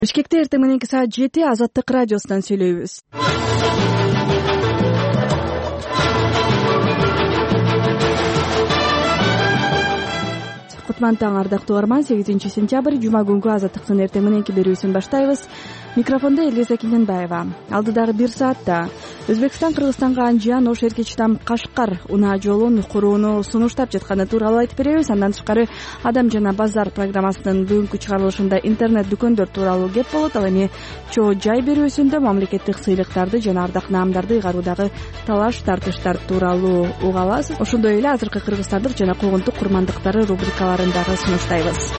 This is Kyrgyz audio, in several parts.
Бишкекте эртең мененки саат 7 Азаттык радиосунан сүйлөйбүз. Кутман таң, ардактуу угарман. 8-сентябрь жума күнгү Азаттыктын эртең мененки берүүсүн баштайбыз. Микрофондо Элиза Киненбаева. Алдыдагы бир саатта Өзбекстан Кыргызстанга Анжан Ош Эркечтам Кашкар унаа жолун курууну сунуштап жатканы тууралуу айтып беребиз. Андан тышкары Адам жана базар программасынын бүгүнкү чыгарылышында интернет дүкөндөр тууралуу кеп болот. Ал эми чоо жай берүүсүндө мамлекеттик сыйлыктарды жана ардак наамдарды ыйгаруудагы талаш тартыштар тууралуу уга аласыз. Ошондой эле азыркы кыргызстандык жана когунтук курмандыктары рубрикаларын дагы сунуштайбыз.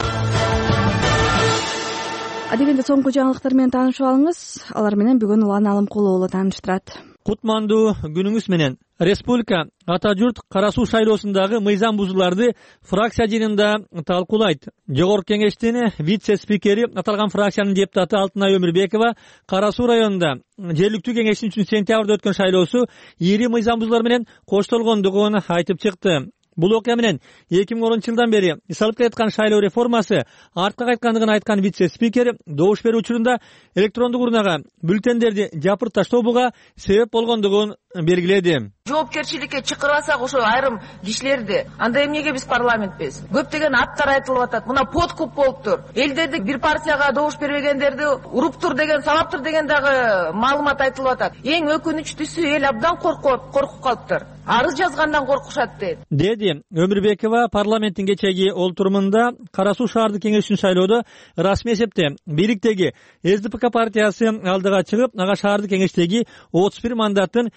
Адегенде соңку жаңылыктар менен таанышып алыңыз. Алар менен бүгүн Улан Алымкулуу уулу тааныштырат. Кутмандуу күнүңүз менен. Республика Ата журт Кара Суу шайлоосундагы мыйзам бузууларды фракция жыйынында талкуулайт. Жогорку кеңештин вице-спикери аталган фракциянын депутаты Алтынай Өмүрбекова Кара Суу районунда жергиликтүү кеңештин 3-сентябрда өткөн шайлоосу ири мыйзам бузуулар менен коштолгондугун айтып чыкты. Бул окуя менен 2010-жылдан бери исалып келаткан шайлоо реформасы артка кайткандыгын айткан вице-спикер добуш берүү учурунда электрондук урнага бюллетендерди жапырып таштообуга себеп болгондугун белгиледи. Жоопкерчиликке чакырбасак ошо айрым кишилерди, анда эмнеге биз парламентпиз? Көптөгөн аттар айтылып атат. Мына подкуп болуптур. Элдерди бир партияга добуш бербегендерди уруптур деген, сабаптыр деген дагы маалымат айтылып атат. Эң өкүнүчтүүсү эл абдан коркуп калыптыр. Арыз жазгандан коркушат деди Өмүрбекова парламенттин кечеги олтурумунда. Кара Суу шаардык кеңешин шайлоодо расмий эсепте бийликтеги СДПК партиясы алдыга чыгып, ага шаардык кеңештеги 31 мандаттын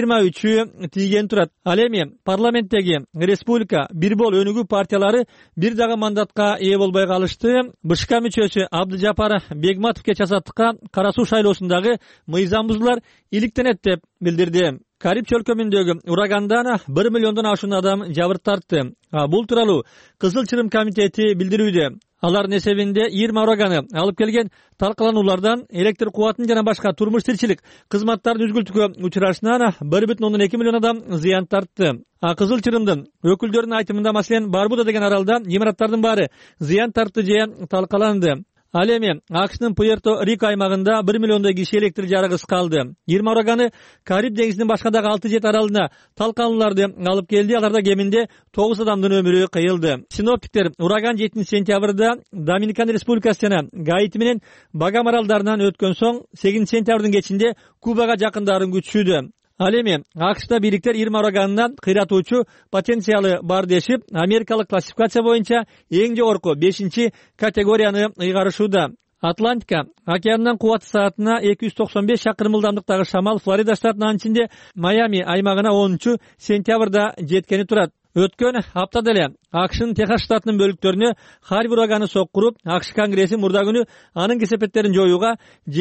23-ü тийген турат. Ал эми парламенттеги республика бир бол өнүгүү партиялары бир дагы мандатка ээ болбой калышты. БШК мүчөсү Абдыжапар Бегматовке часаттыкка Кара Суу шайлоосундагы мыйзам бузуулар иликтенет деп билдирди. Кариб чөлкөмүндөгү урагандан 1 миллиондон ашуун адам жабырт тартты. Бул тууралуу Кызыл Чырым комитети билдирүүдө. Алардын эсебинде 20 ураганы алып келген талкалануулардан электр кубатын жана башка турмуш тирчилик кызматтардын үзгүлтүккө учурашынан 1,2 миллион адам зыян тартты. Кызыл Чырымдын өкүлдөрүнүн айтымында маселен Барбуда деген аралда имараттардын баары зыян тартты же талкаланды. Ал эми АКШнын Пуэрто-Рико аймагында 1 миллиондой киши электр жарыгысыз калды. 20 ураганы Кариб деңизинин башка дагы 6-7 аралына талкаланууларды алып келди. Аларда кеминде 9 адамдын өмүрү кыйылды. Синоптиктер ураган 7-сентябрда Доминикан Республикасы жана Гаити менен Багам аралдарынан өткөн соң 8-сентябрдын кечинде Кубага жакындарын күтүшүүдө. Ал эми АКШда бийликтер 20 ураганынан кыйратуучу потенциалы бар дешип, америкалык классификация боюнча эң жогорку 5-категорияны ыйгарышууда. Атлантика океанынан кубаты саатына 295 шакырым ылдамдыктагы шамал Флорида штатынын ичинде Майами аймагына 10-сентябрда жеткени турат. Өткөн аптада эле АКШнын Техас штатынын бөлүктөрүнө Харви ураганы соккуруп, АКШ Конгресси мурда күнү анын кесепеттерин жоюуга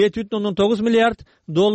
$7,9 миллиард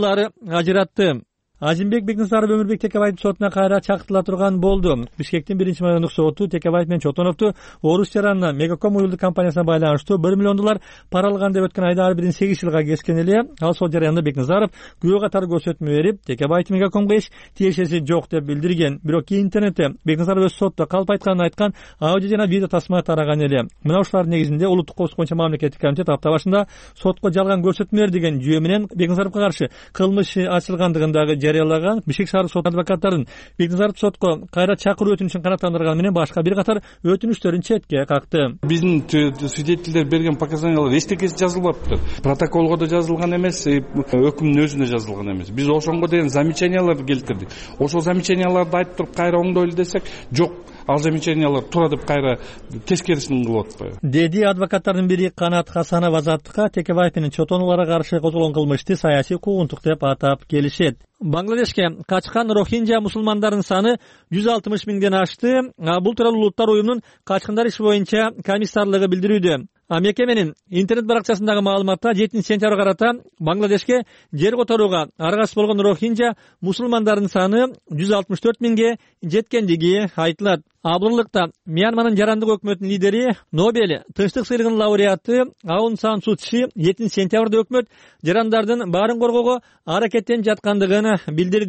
ажыратты. Азимбек Бекназаров Өмүрбек Текебаевдин сотуна кайра чакыртыла турган болду. Бишкектин 1-райондук соту Текебаев менен Чотоновду Орус жаранына Мегаком уюлдук компаниясына байланыштуу $1 миллион пара алган деп өткөн айда ар бирин 8 жылга кескен эле. Ал сот жараянда Бекназаров күбө катары көрсөтмө берип, Текебаев Мегакомго эч тиешеси жок деп билдирген. Бирок интернетте Бекназаров өз сотто калп айтканын айткан аудио жана видео тасма тараган эле. Мына ушулардын негизинде Улуттук коопсуздук боюнча мамлекеттик комитет апта башында сотко жалган көрсөтмөлөр деген жүйө менен Бекназаровго каршы кылмыш ачылгандыгындагы жарыялаган. Бишкек шаардык сот адвокаттарын Бекназаровду сотко кайра чакыруу өтүнүчүн канааттандырганы менен башка бир катар өтүнүчтөрүн четке какты. Биздин свидетелдер берген показаниялар эчтекеси жазылбаптыр. Протоколго да жазылган эмес, өкүмдүн өзүнө жазылган эмес. Биз ошонго деген замечанияларды келтирдик. Ошол замечанияларды айтып туруп кайра оңдойлу десек, жок. Ал замечаниялар тура деп кайра тескерисин кылып атпайбы? Деди адвокаттардын бири Канат Хасанов Азаттыкка Текебаев менен Чотонуларга каршы козголгон кылмышты саясий куугунтук деп атап келишет. Бангладешке качкан рохинджа мусулмандарынын саны 160 миңден ашты. Бул тууралуу Улуттар уюмунун качкындар иши боюнча комиссарлыгы билдирүүдө. Меке менин интернет баракчасындагы маалыматта 7-сентябрга карата Бангладешке жер которууга аргасыз болгон рохинджа мусулмандарынын саны 164 миңге жеткендиги айтылат. Абдуллыкта Мьянманын жарандык өкмөтүнүн лидери, Нобель тынчтык сыйлыгынын лауреаты Аун Сан Су Чжи 7-сентябрда өкмөт жарандардын баарын коргоого аракеттенип жаткандыгын билдирди.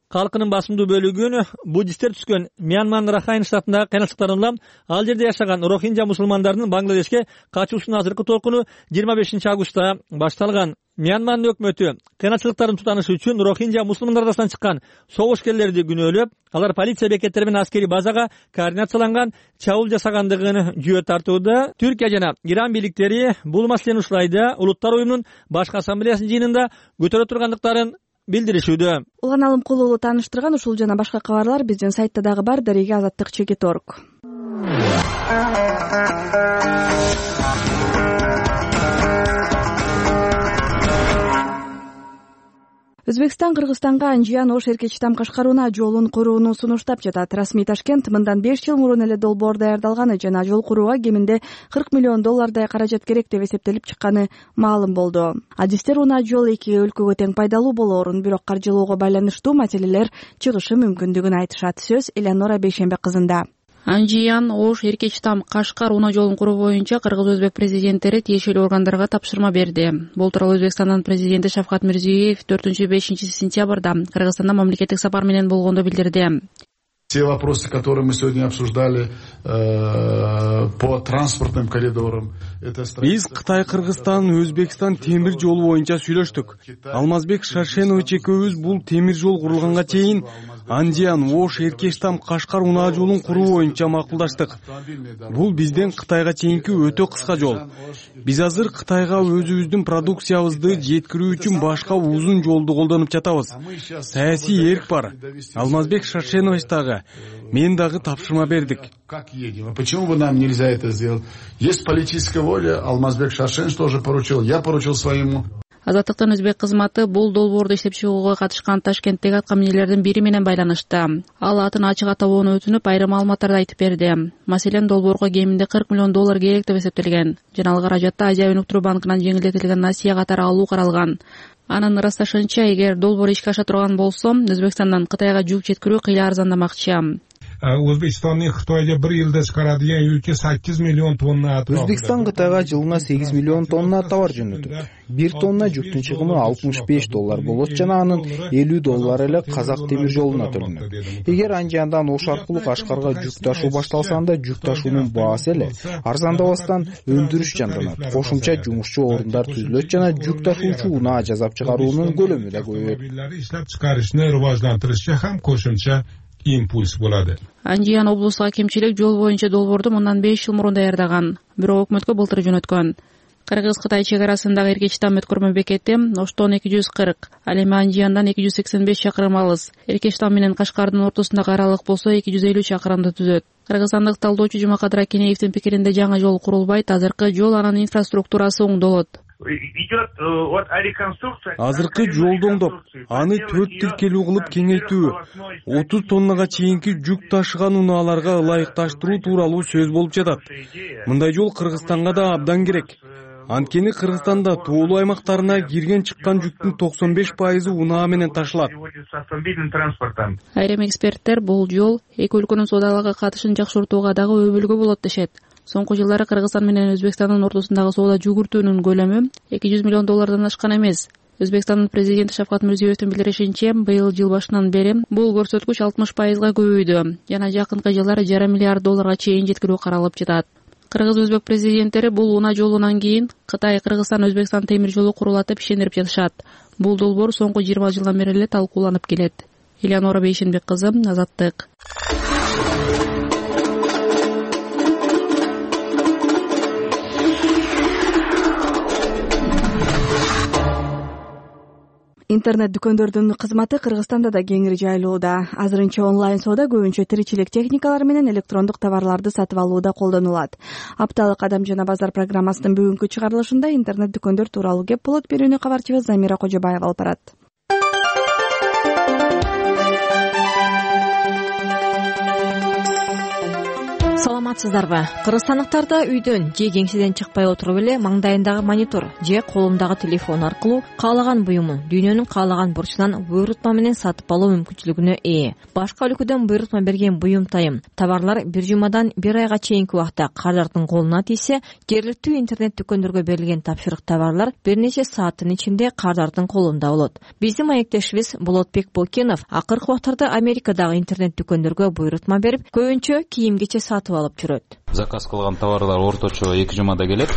калкынын басымдуу бөлүгүн буддисттер түшкөн Мьянманын Рахайн штатындагы кыйынчылыктардан улам ал жерде жашаган рохинжа мусулмандарынын Бангладешке качуусунун азыркы толкуну 25-августта башталган. Мьянманын өкмөтү кыйынчылыктарын тутанышы үчүн рохинжа мусулмандар арасынан чыккан согушкерлерди күнөөлөп, алар полиция бекеттери менен аскерий базага координацияланган чабуул жасагандыгын жүйө тартууда. Түркия жана Иран бийликтери бул маселени ушул айда Улуттар уюмунун башкы ассамблеясынын жыйынында көтөрө тургандыктарын билдиришүүдө. Улан Алымкулуулу тааныштырган ушул жана башка кабарлар биздин сайтта дагы бар. Дареге Азаттык.org. Өзбекстан Кыргызстанга Анжиян Ош Эркечтам Кашкаруна жолун курууну сунуштап жатат. Расмий Ташкент мындан 5 жыл мурун эле долбоор даярдалганы жана жол курууга кеминде $40 миллион каражат керек деп эсептелип чыкканы маалым болду. Адистер унаа жол эки өлкөгө тең пайдалуу болоорун, бирок каржылоого байланыштуу маселелер чыгышы мүмкүндүгүн айтышат. Сөз Элеонора Бейшембек кызында. Анжиян Ош Эркечтам Кашкар унаа жолун куруу боюнча кыргыз-өзбек президенттери тиешелүү органдарга тапшырма берди. Бул тууралуу Өзбекстандын президенти Шавкат Мирзиёев 4-5 сентябрда Кыргызстанда мамлекеттик сапар менен болгондо билдирди. Те вопросы, которые мы сегодня обсуждали по транспортным коридорам. Биз Кытай, Кыргызстан, Өзбекстан темир жолу боюнча сүйлөштүк. Алмазбек Шаршенович экөөбүз бул темир жол курулганга чейин Анжиян Ош Эркечтам Кашкар унаа жолун куруу боюнча макулдаштык. Бул бизден Кытайга чейинки өтө кыска жол. Биз азыр Кытайга өзүбүздүн продукциябызды жеткирүү үчүн башка узун жолду колдонуп жатабыз. Саясий эрк бар. Алмазбек Шаршенович дагы, мен дагы тапшырма бердик. Как едем? Почему бы нам нельзя это сделать? Есть политическая воля. Алмазбек Шаршенович тоже поручил. Я поручил своему. Азаттыктын өзбек кызматы бул долбоорду иштеп чыгууга катышкан Ташкенттеги аткаминерлердин бири менен байланышты. Ал атын ачык атабоону өтүнүп, айрым маалыматтарды айтып берди. Маселен, долбоорго кеминде $40 миллион керек деп эсептелген. Жана ал каражатты Азия өнүктүрүү банкынан жеңилдетилген насыя катары алуу каралган. Анын ырасташынча, эгер долбоор ишке аша турган болсо, Өзбекстандан Кытайга жүк жеткирүү кыйла арзандамакчы. O'zbekistonning Xitoyga bir yilda chiqaradigan yuki 8 million tonna atrofida. O'zbekiston Xitoyga жылына 8 million tonna товар жөнөтөт. 1 tonna жүктүн чыгымы $65 болот жана анын $50 эле Казак темир жолуна төлөнөт. Эгер Анжияндан Ош аркылуу Кашкарга жүк ташуу башталса, анда жүк ташуунун баасы эле арзандабастан өндүрүш жанданат. Кошумча жумушчу орундар түзүлөт жана жүк ташуучу унаа жасап чыгаруунун көлөмү да көбөйөт. Иштеп чыгарышны рivojlantirishga ham qo'shimcha импульс bo'ladi. Анжиян облустук акимчилик жол боюнча долбоорду мындан 5 жыл мурун даярдаган, бирок өкмөткө былтыр жөнөткөн. Кыргыз-Кытай чек арасындагы Эркечтам өткөрмө бекети Оштон 240, ал эми Анжияндан 285 чакырым алыс. Эркечтам менен Кашкардын ортосундагы аралык болсо 250 чакырымды түзөт. Кыргызстандык талдоочу Жумакадыр Акинеевдин пикиринде жаңы жол курулбайт, азыркы жол анын инфраструктурасы оңдолот. Азыркы жолду оңдоп, аны 4 тиркелүү кылып кеңейтүү, 30 тоннага чейинки жүк ташыган унааларга ылайыкташтыруу тууралуу сөз болуп жатат. Мындай жол Кыргызстанга да абдан керек. Анткени Кыргызстанда тоолуу аймактарына кирген чыккан жүктүн 95% унаа менен ташылат. Айрым эксперттер бул жол эки өлкөнүн соодалыгы катышын жакшыртууга дагы өбөлгө болот дешет. Соңку жылдары Кыргызстан менен Өзбекстандын ортосундагы соода жүгүртүүнүн көлөмү $200 миллион ашкан эмес. Өзбекстандын президенти Шавкат Мирзиёевдин билдиришинче, быйыл жыл башынан бери бул көрсөткүч 60%га көбөйдү. Жана жакынкы жылдары $1,5 миллиард чейин жеткирүү каралып жатат. Кыргыз-өзбек президенттери бул унаа жолунан кийин Кытай, Кыргызстан, Өзбекстан темир жолу курулатып ишендирип жатышат. Бул долбоор соңку 20 жылдан бери эле талкууланып келет. Элеонора Бейшембек кызы, Азаттык. Интернет дүкөндөрдүн кызматы Кыргызстанда да кеңири жайылууда. Азырынча онлайн соода көбүнчө тиричилик техникалары менен электрондук товарларды сатып алууда колдонулат. Апталык Адам жана базар программасынын бүгүнкү чыгарылышында интернет дүкөндөр тууралуу кеп болот. Берүүнү кабарчыбыз Замира Кожобаева алып барат. саламатсыздарбы? Кыргызстандыктарда үйдөн же кеңседен чыкпай отуруп эле маңдайындагы монитор же колундагы телефон аркылуу каалаган буюмун дүйнөнүн каалаган бурчунан буйрутма менен сатып алуу мүмкүнчүлүгүнө ээ. Башка өлкөдөн буйрутма берген буюмтайым товарлар бир жумадан бир айга чейинки убакта кардардын колуна тийсе, жергиликтүү интернет дүкөндөргө берилген тапшырык товарлар бир нече сааттын ичинде кардардын колунда болот. Биздин маектешибиз Болотбек Болкенов акыркы убактарда Америкадагы интернет дүкөндөргө буйрутма берип, көбүнчө кийим-кече сатып алып жүрөт. Заказ кылган товарлар орточо 2 жумада келет.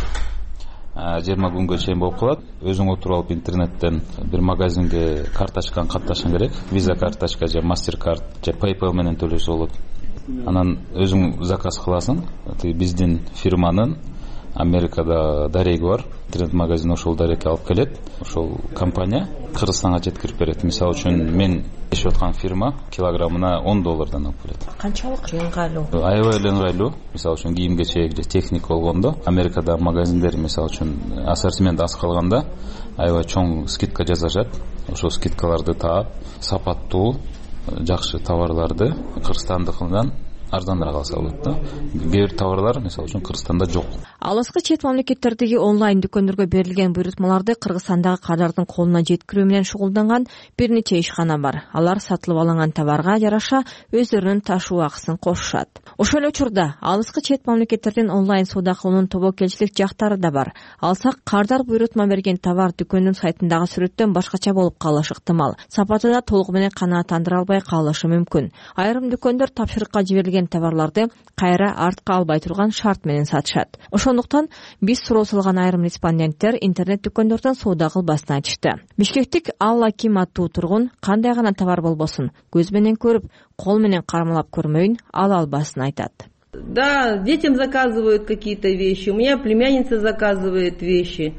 20 күнгө чейин болуп калат. Өзүң отуруп алып интернеттен бир магазинге карточканы катташың керек. Visa карточка же MasterCard же PayPal менен төлөсө болот. Анан өзүң заказ кыласың. Биздин фирманын Америкада дареги бар. Интернет магазин ошол дарекке алып келет. Ошол компания Кыргызстанга жеткирип берет. Мисалы үчүн мен жашап аткан фирма килограммына $10 алып келет. Канчалык ыңгайлуу? Аябай эле ыңгайлуу. Мисалы үчүн кийим-кечек же техника болгондо, Америкада магазиндер мисалы үчүн ассортимент аз калганда аябай чоң скидка жасашат. Ошол скидкаларды таап, сапаттуу, жакшы товарларды Кыргызстандыкынан арзаныраак алса болот да. Кээ бир товарлар мисалы үчүн Кыргызстанда жок. Алыскы чет мамлекеттердеги онлайн дүкөндөргө берилген буйрутмаларды Кыргызстандагы кардардын колуна жеткирүү менен шугулданган бир нече ишкана бар. Алар сатылып алынган товарга жараша өздөрүнүн ташуу акысын кошушат. Ошол эле учурда алыскы чет мамлекеттердин онлайн соода кылуунун тобокелчилик жактары да бар. Алсак, кардар буйрутма берген товар дүкөндүн сайтындагы сүрөттөн башкача болуп калышы ыктымал. Сапаты да толугу менен канааттандыра албай калышы мүмкүн. Айрым дүкөндөр тапшырыкка жиберилген товарларды кайра артка албай турган шарт менен сатышат. Ошондуктан биз суроо салган айрым респонденттер интернет дүкөндөрдөн соода кылбасын айтышты. Бишкектик Алла Ким аттуу тургун кандай гана товар болбосун көз менен көрүп, кол менен кармалап көрмөйүн ала албасын айтат. Да, детям заказывают какие-то вещи. У меня племянница заказывает вещи.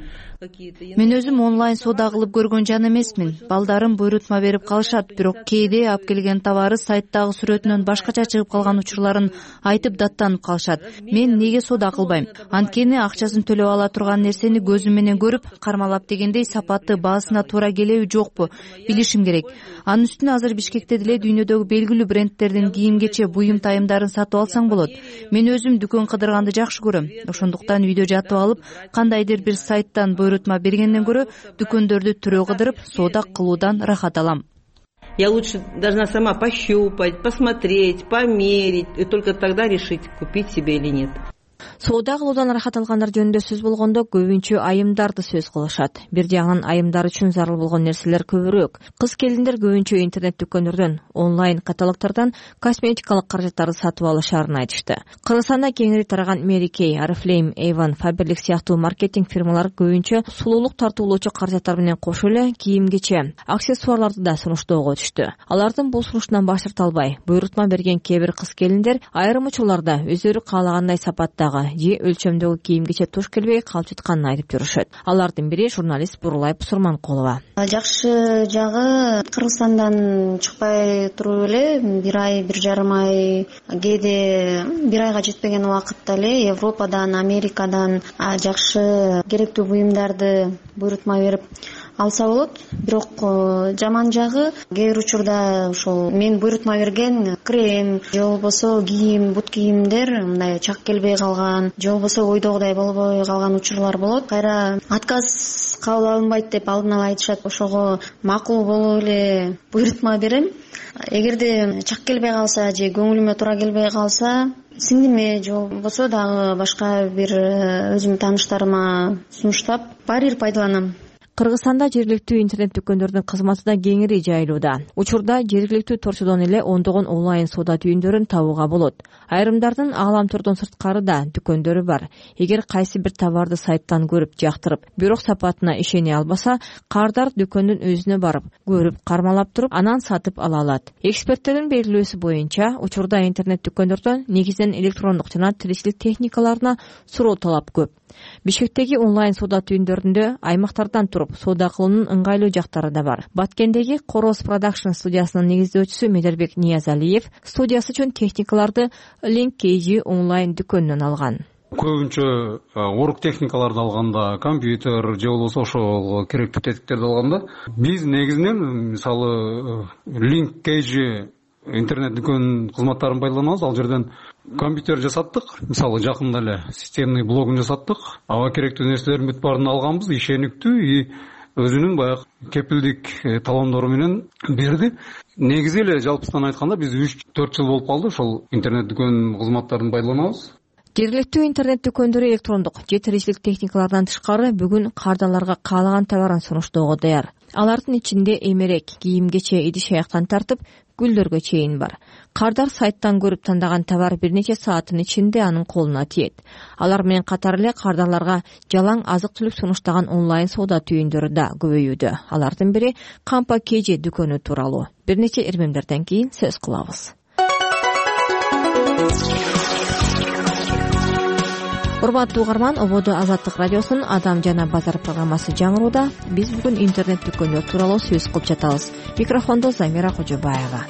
Мен өзүм онлайн соода кылып көргөн жан эмесмин. Балдарым буйрутма берип калышат, бирок кээде алып келген товары сайттагы сүрөтүнөн башкача чыгып калган учурларын айтып даттанып калышат. Мен неге соода кылбайм? Анткени акчасын төлөп ала турган нерсени көзүм менен көрүп, кармалап дегендей сапаты баасына туура келеби жокпу билишим керек. Анын үстүнө азыр Бишкекте деле дүйнөдөгү белгилүү брендтердин кийим-кече буюм-тайымдарын сатып алсаң болот. Мен өзүм дүкөн кыдырганды жакшы көрөм. Ошондуктан үйдө жатып алып, кандайдыр бир сайттан буйрутма бергенден көрө дүкөндөрдү түрө кыдырып соода кылуудан рахат алам. Я лучше должна сама пощупать, посмотреть, померить и только тогда решить, купить себе или нет. Соода кылуудан рахат алгандар жөнүндө сөз болгондо көбүнчө айымдарды сөз кылышат. Бир жагынан айымдар үчүн зарыл болгон нерселер көбүрөөк. Кыз келиндер көбүнчө интернет дүкөндөрдөн, онлайн каталогтордон косметикалык каражаттарды сатып алышарын айтышты. Кыргызстанда кеңири тараган Mary Kay, Oriflame, Avon, Faberlic сыяктуу маркетинг фирмалары көбүнчө сулуулук тартуулоочу каражаттар менен кошо эле кийим-кече, аксессуарларды да сунуштоого түштү. Алардын бул сунуштан баш тарта албай, буйрутма берген кээ бир кыз келиндер айрым учурларда өздөрү каалагандай сапаттагы же өлчөмдөгү кийим-кече туш келбей калып жатканын айтып жүрүшөт. Алардын бири журналист Бурулай Сурманкулова. Жакшы жагы Кыргызстандан чыкпай туруп эле бир ай, бир жарым ай, кээде бир айга жетпеген убакытта эле Европадан, Америкадан жакшы керектүү буюмдарды буйрутма берип алса болот. Бирок жаман жагы кээ бир учурда ошол мен буйрутма берген крем же болбосо кийим, бут кийимдер мындай чак келбей калган, же болбосо ойдогудай болбой калган учурлар болот. Кайра отказ кабыл алынбайт деп алдын ала айтышат. Ошого макул болуп эле буйрутма берем. Эгерде чак келбей калса же көңүлүмө туура келбей калса, сиңдиме же болбосо дагы башка бир өзүмдүн тааныштарыма сунуштап барир пайдаланам. Кыргызстанда жергиликтүү интернет дүкөндөрдүн кызматы да кеңири жайылууда. Учурда жергиликтүү торчодон эле ондогон онлайн соода түйүндөрүн табууга болот. Айрымдардын Ааламтордон сырткары да дүкөндөрү бар. Эгер кайсы бир товарды сайттан көрүп, жактырып, бирок сапатына ишене албаса, кардар дүкөндүн өзүнө барып, көрүп, кармалап туруп, анан сатып ала алат. Эксперттердин белгилөөсү боюнча, учурда интернет дүкөндөрдөн негизинен электрондук жана тиричилик техникаларына суроо талап көп. Бишкектеги онлайн соода түйүндөрүндө аймактардан туруп соода кылуунун ыңгайлуу жактары да бар. Баткендеги Короз Production студиясынын негиздөөчүсү Медербек Ниязалиев студиясы үчүн техникаларды Link KG онлайн дүкөнүнөн алган. Көбүнчө орук техникаларды алганда, компьютер же болбосо ошол керектүү тетиктерди алганда, биз негизинен мисалы Link KG интернет дүкөн кызматтарын пайдаланабыз. Ал жерден компьютер жасаттык, мисалы жакында эле системный блогун жасаттык. Ага керектүү нерселердин бүт баарын алганбыз, ишениктүү и өзүнүн баягы кепилдик талондору менен берди. Негизи эле жалпысынан айтканда биз 3-4 жыл болуп калды ошол интернет дүкөн кызматтарын пайдаланабыз. Жергиликтүү интернет дүкөндөрү электрондук же тиричилик техникалардан тышкары бүгүн кардарларга каалаган товарын сунуштоого даяр. Алардын ичинде эмерек, кийим-кече, идиш-аяктан тартып гүлдөргө чейин бар. Кардар сайттан көрүп тандаган товар бир нече сааттын ичинде анын колуна тиет. Алар менен катар эле кардарларга жалаң азык-түлүк сунуштаган онлайн соода түйүндөрү да көбөйүүдө. Алардын бири Кампа KG дүкөнү тууралуу. Бир нече ирмемдерден кийин сөз кылабыз. Урматтуу угарман, Ободо Азаттык радиосунун Адам жана базар программасы жаңырууда. Биз бүгүн интернет дүкөндөр тууралуу сөз кылып жатабыз. Микрофондо Замира Кожобаева.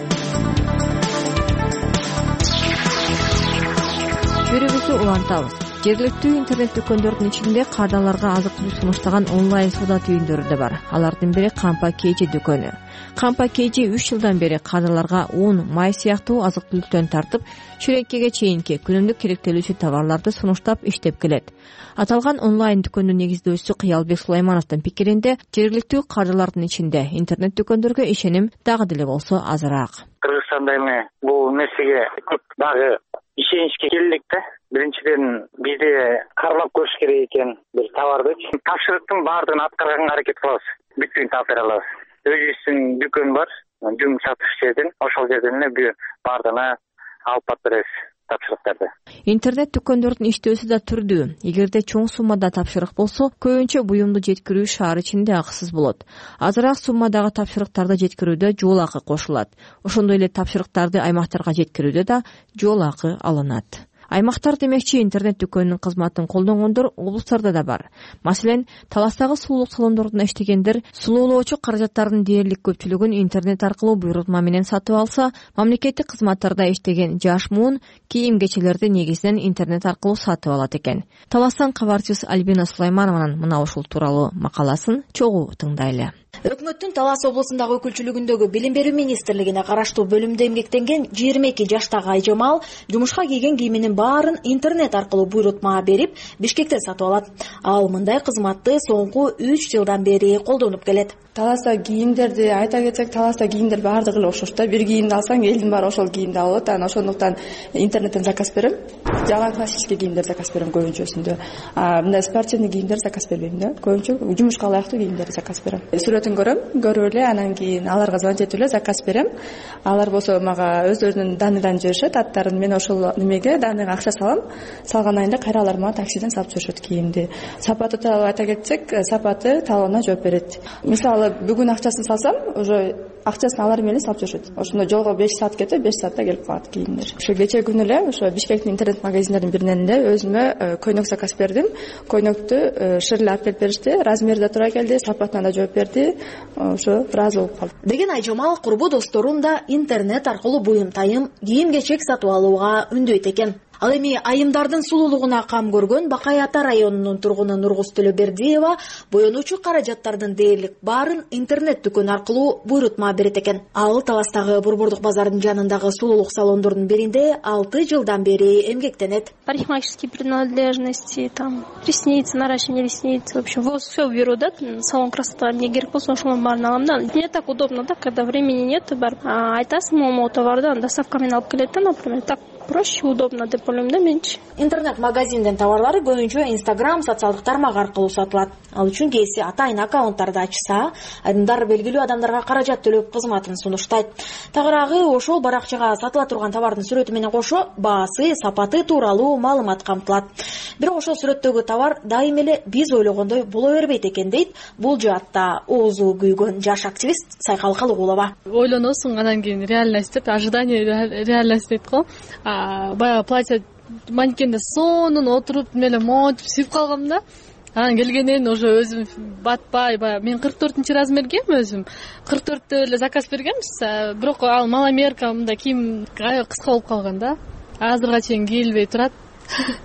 Берүүбүздү улантабыз. Жергиликтүү интернет дүкөндөрдүн ичинде кардарларга азык-түлүк сунуштаган онлайн соода түйүндөрү да бар. Алардын бири Кампа KG дүкөнү. Кампа KG 3 жылдан бери кардарларга un, май сыяктуу азык-түлүктөн тартып, чүреккеге чейинки күнүмдүк керектелүүчү товарларды сунуштап иштеп келет. Аталган онлайн дүкөндүн негиздөөчүсү Кыялбек Сулаймановдун пикиринде, жергиликтүү кардарлардын ичинде интернет дүкөндөргө ишеним дагы деле болсо азыраак. Кыргызстанда эми бул нерсеге көп дагы ишеничке келдик да. Биринчиден бизде каралап көрүш керек экен бир товарды. Тапшырыктын баардыгын аткарганга аракет кылабыз. Бүтүн тапшыра алабыз. Өзүбүздүн дүкөн бар, жүм сатыш жерден, ошол жерден эле баардыгына алып беребиз тапшырыктарды. Интернет дүкөндөрдүн иштөөсү да түрдүү. Эгерде чоң суммада тапшырык болсо, көбүнчө буюмду жеткирүү шаар ичинде акысыз болот. Азыраак суммадагы тапшырыктарды жеткирүүдө жол акы кошулат. Ошондой эле тапшырыктарды аймактарга жеткирүүдө да жол акы алынат. Аймактар демекчи интернет дүкөнүнүн кызматын колдонгондор облустарда да бар. Маселен, Таластагы сулуулук салондорунда иштегендер сулуулоочу каражаттардын дээрлик көпчүлүгүн интернет аркылуу буйрутма менен сатып алса, мамлекеттик кызматтарда иштеген жаш муун кийим-кечелерди негизинен интернет аркылуу сатып алат экен. Таластан кабарчыбыз Альбина Сулайманованын мына ушул тууралуу макаласын чогуу тыңдайлы. Өкмөттүн Талас облусундагы өкүлчүлүгүндөгү Билим берүү министрлигине караштуу бөлүмдө эмгектенген 22 жаштагы Айжамал жумушка кийген кийиминин баарын интернет аркылуу буйрутма берип, Бишкектен сатып алат. Ал мындай кызматты соңку 3 жылдан бери колдонуп келет. Таласта кийимдерди айта кетсек, Таласта кийимдер баардыгы эле окшош да. Бир кийимди алсаң, элдин баары ошол кийимди алат. Анан ошондуктан интернеттен заказ берем. Жалаң классический кийимдер заказ берем көбүнчөсүндө. Мындай спортивный кийимдер заказ бербейм да. Көбүнчө жумушка ылайыктуу кийимдерди заказ берем. Сүрөтүн көрүп эле, анан кийин аларга звонить этип эле заказ берем. Алар болсо мага өздөрүнүн данныйларын жиберишет, аттарын. Мен ошол немеге данныйга акча салам. Салгандан кийин кайра алар мага таксиден салып жиберишет кийимди. Сапаты тууралуу айта кетсек, сапаты талоонуна жооп берет. Мисалы бүгүн акчасын салсам, уже акчасын алар менен салып жиберишет. Ошондо жолго 5 саат кетип, 5 саатта келип калат кийимдер. Ошо кече күнү эле ошо Бишкектин интернет магазиндеринин биринен эле өзүмө көйнөк заказ бердим. Көйнөктү ширле алып келип беришти. Размери да туура келди, сапатына да жооп берди. Ошо ыраазы болуп калдым. Деген Айжамал курбу досторун да интернет аркылуу буюм-тайым, кийим-кечек сатып алууга үндөйт экен. Ал эми айымдардын сулуулугуна кам көргөн Бакай Ата районунун тургуну Нургуз Төлөбердиева боюнуучу каражаттардын дээрлик баарын интернет дүкөн аркылуу буйрутма берет экен. Ал Таластагы Борбордук базардын жанындагы сулуулук салондордун биринде 6 жылдан бери эмгектенет. Парикмахерские принадлежности, там ресницы, наращивание ресниц, в общем, все беру, да, салон красоты эмне керек болсо ошонун баарын алам да. Мне так удобно, да, когда времени нет, барып айтасың могу товарды доставка менен алып келет да, например, так проще, удобно деп ойлойм да менчи. Интернет-магазиндин товарлары көбүнчө Instagram социалдык тармак аркылуу сатылат. Ал үчүн кээси атайын аккаунттарды ачса, айдымдар белгилүү адамдарга каражат төлөп кызматын сунуштайт. Тагыраагы ошол баракчага сатыла турган товардын сүрөтү менен кошо баасы, сапаты тууралуу маалымат камтылат. Бирок ошол сүрөттөгү товар дайым эле биз ойлогондой боло бербейт экен дейт бул жаатта оозу күйгөн жаш активист Сайкал Калыгулова. Ойлоносуң, анан кийин реальность деп, ожидание реальность дейт го. Баягы платье манекенде сонун отуруп эле монтип сүйүп калгам да. Анан келгенден уже өзүм батпай, баягы мен 44-чү размергем өзүм. 44-тө эле заказ бергем, бирок ал маломерка мындай кийим кыска болуп калган да. Азырга чейин кийилбей турат.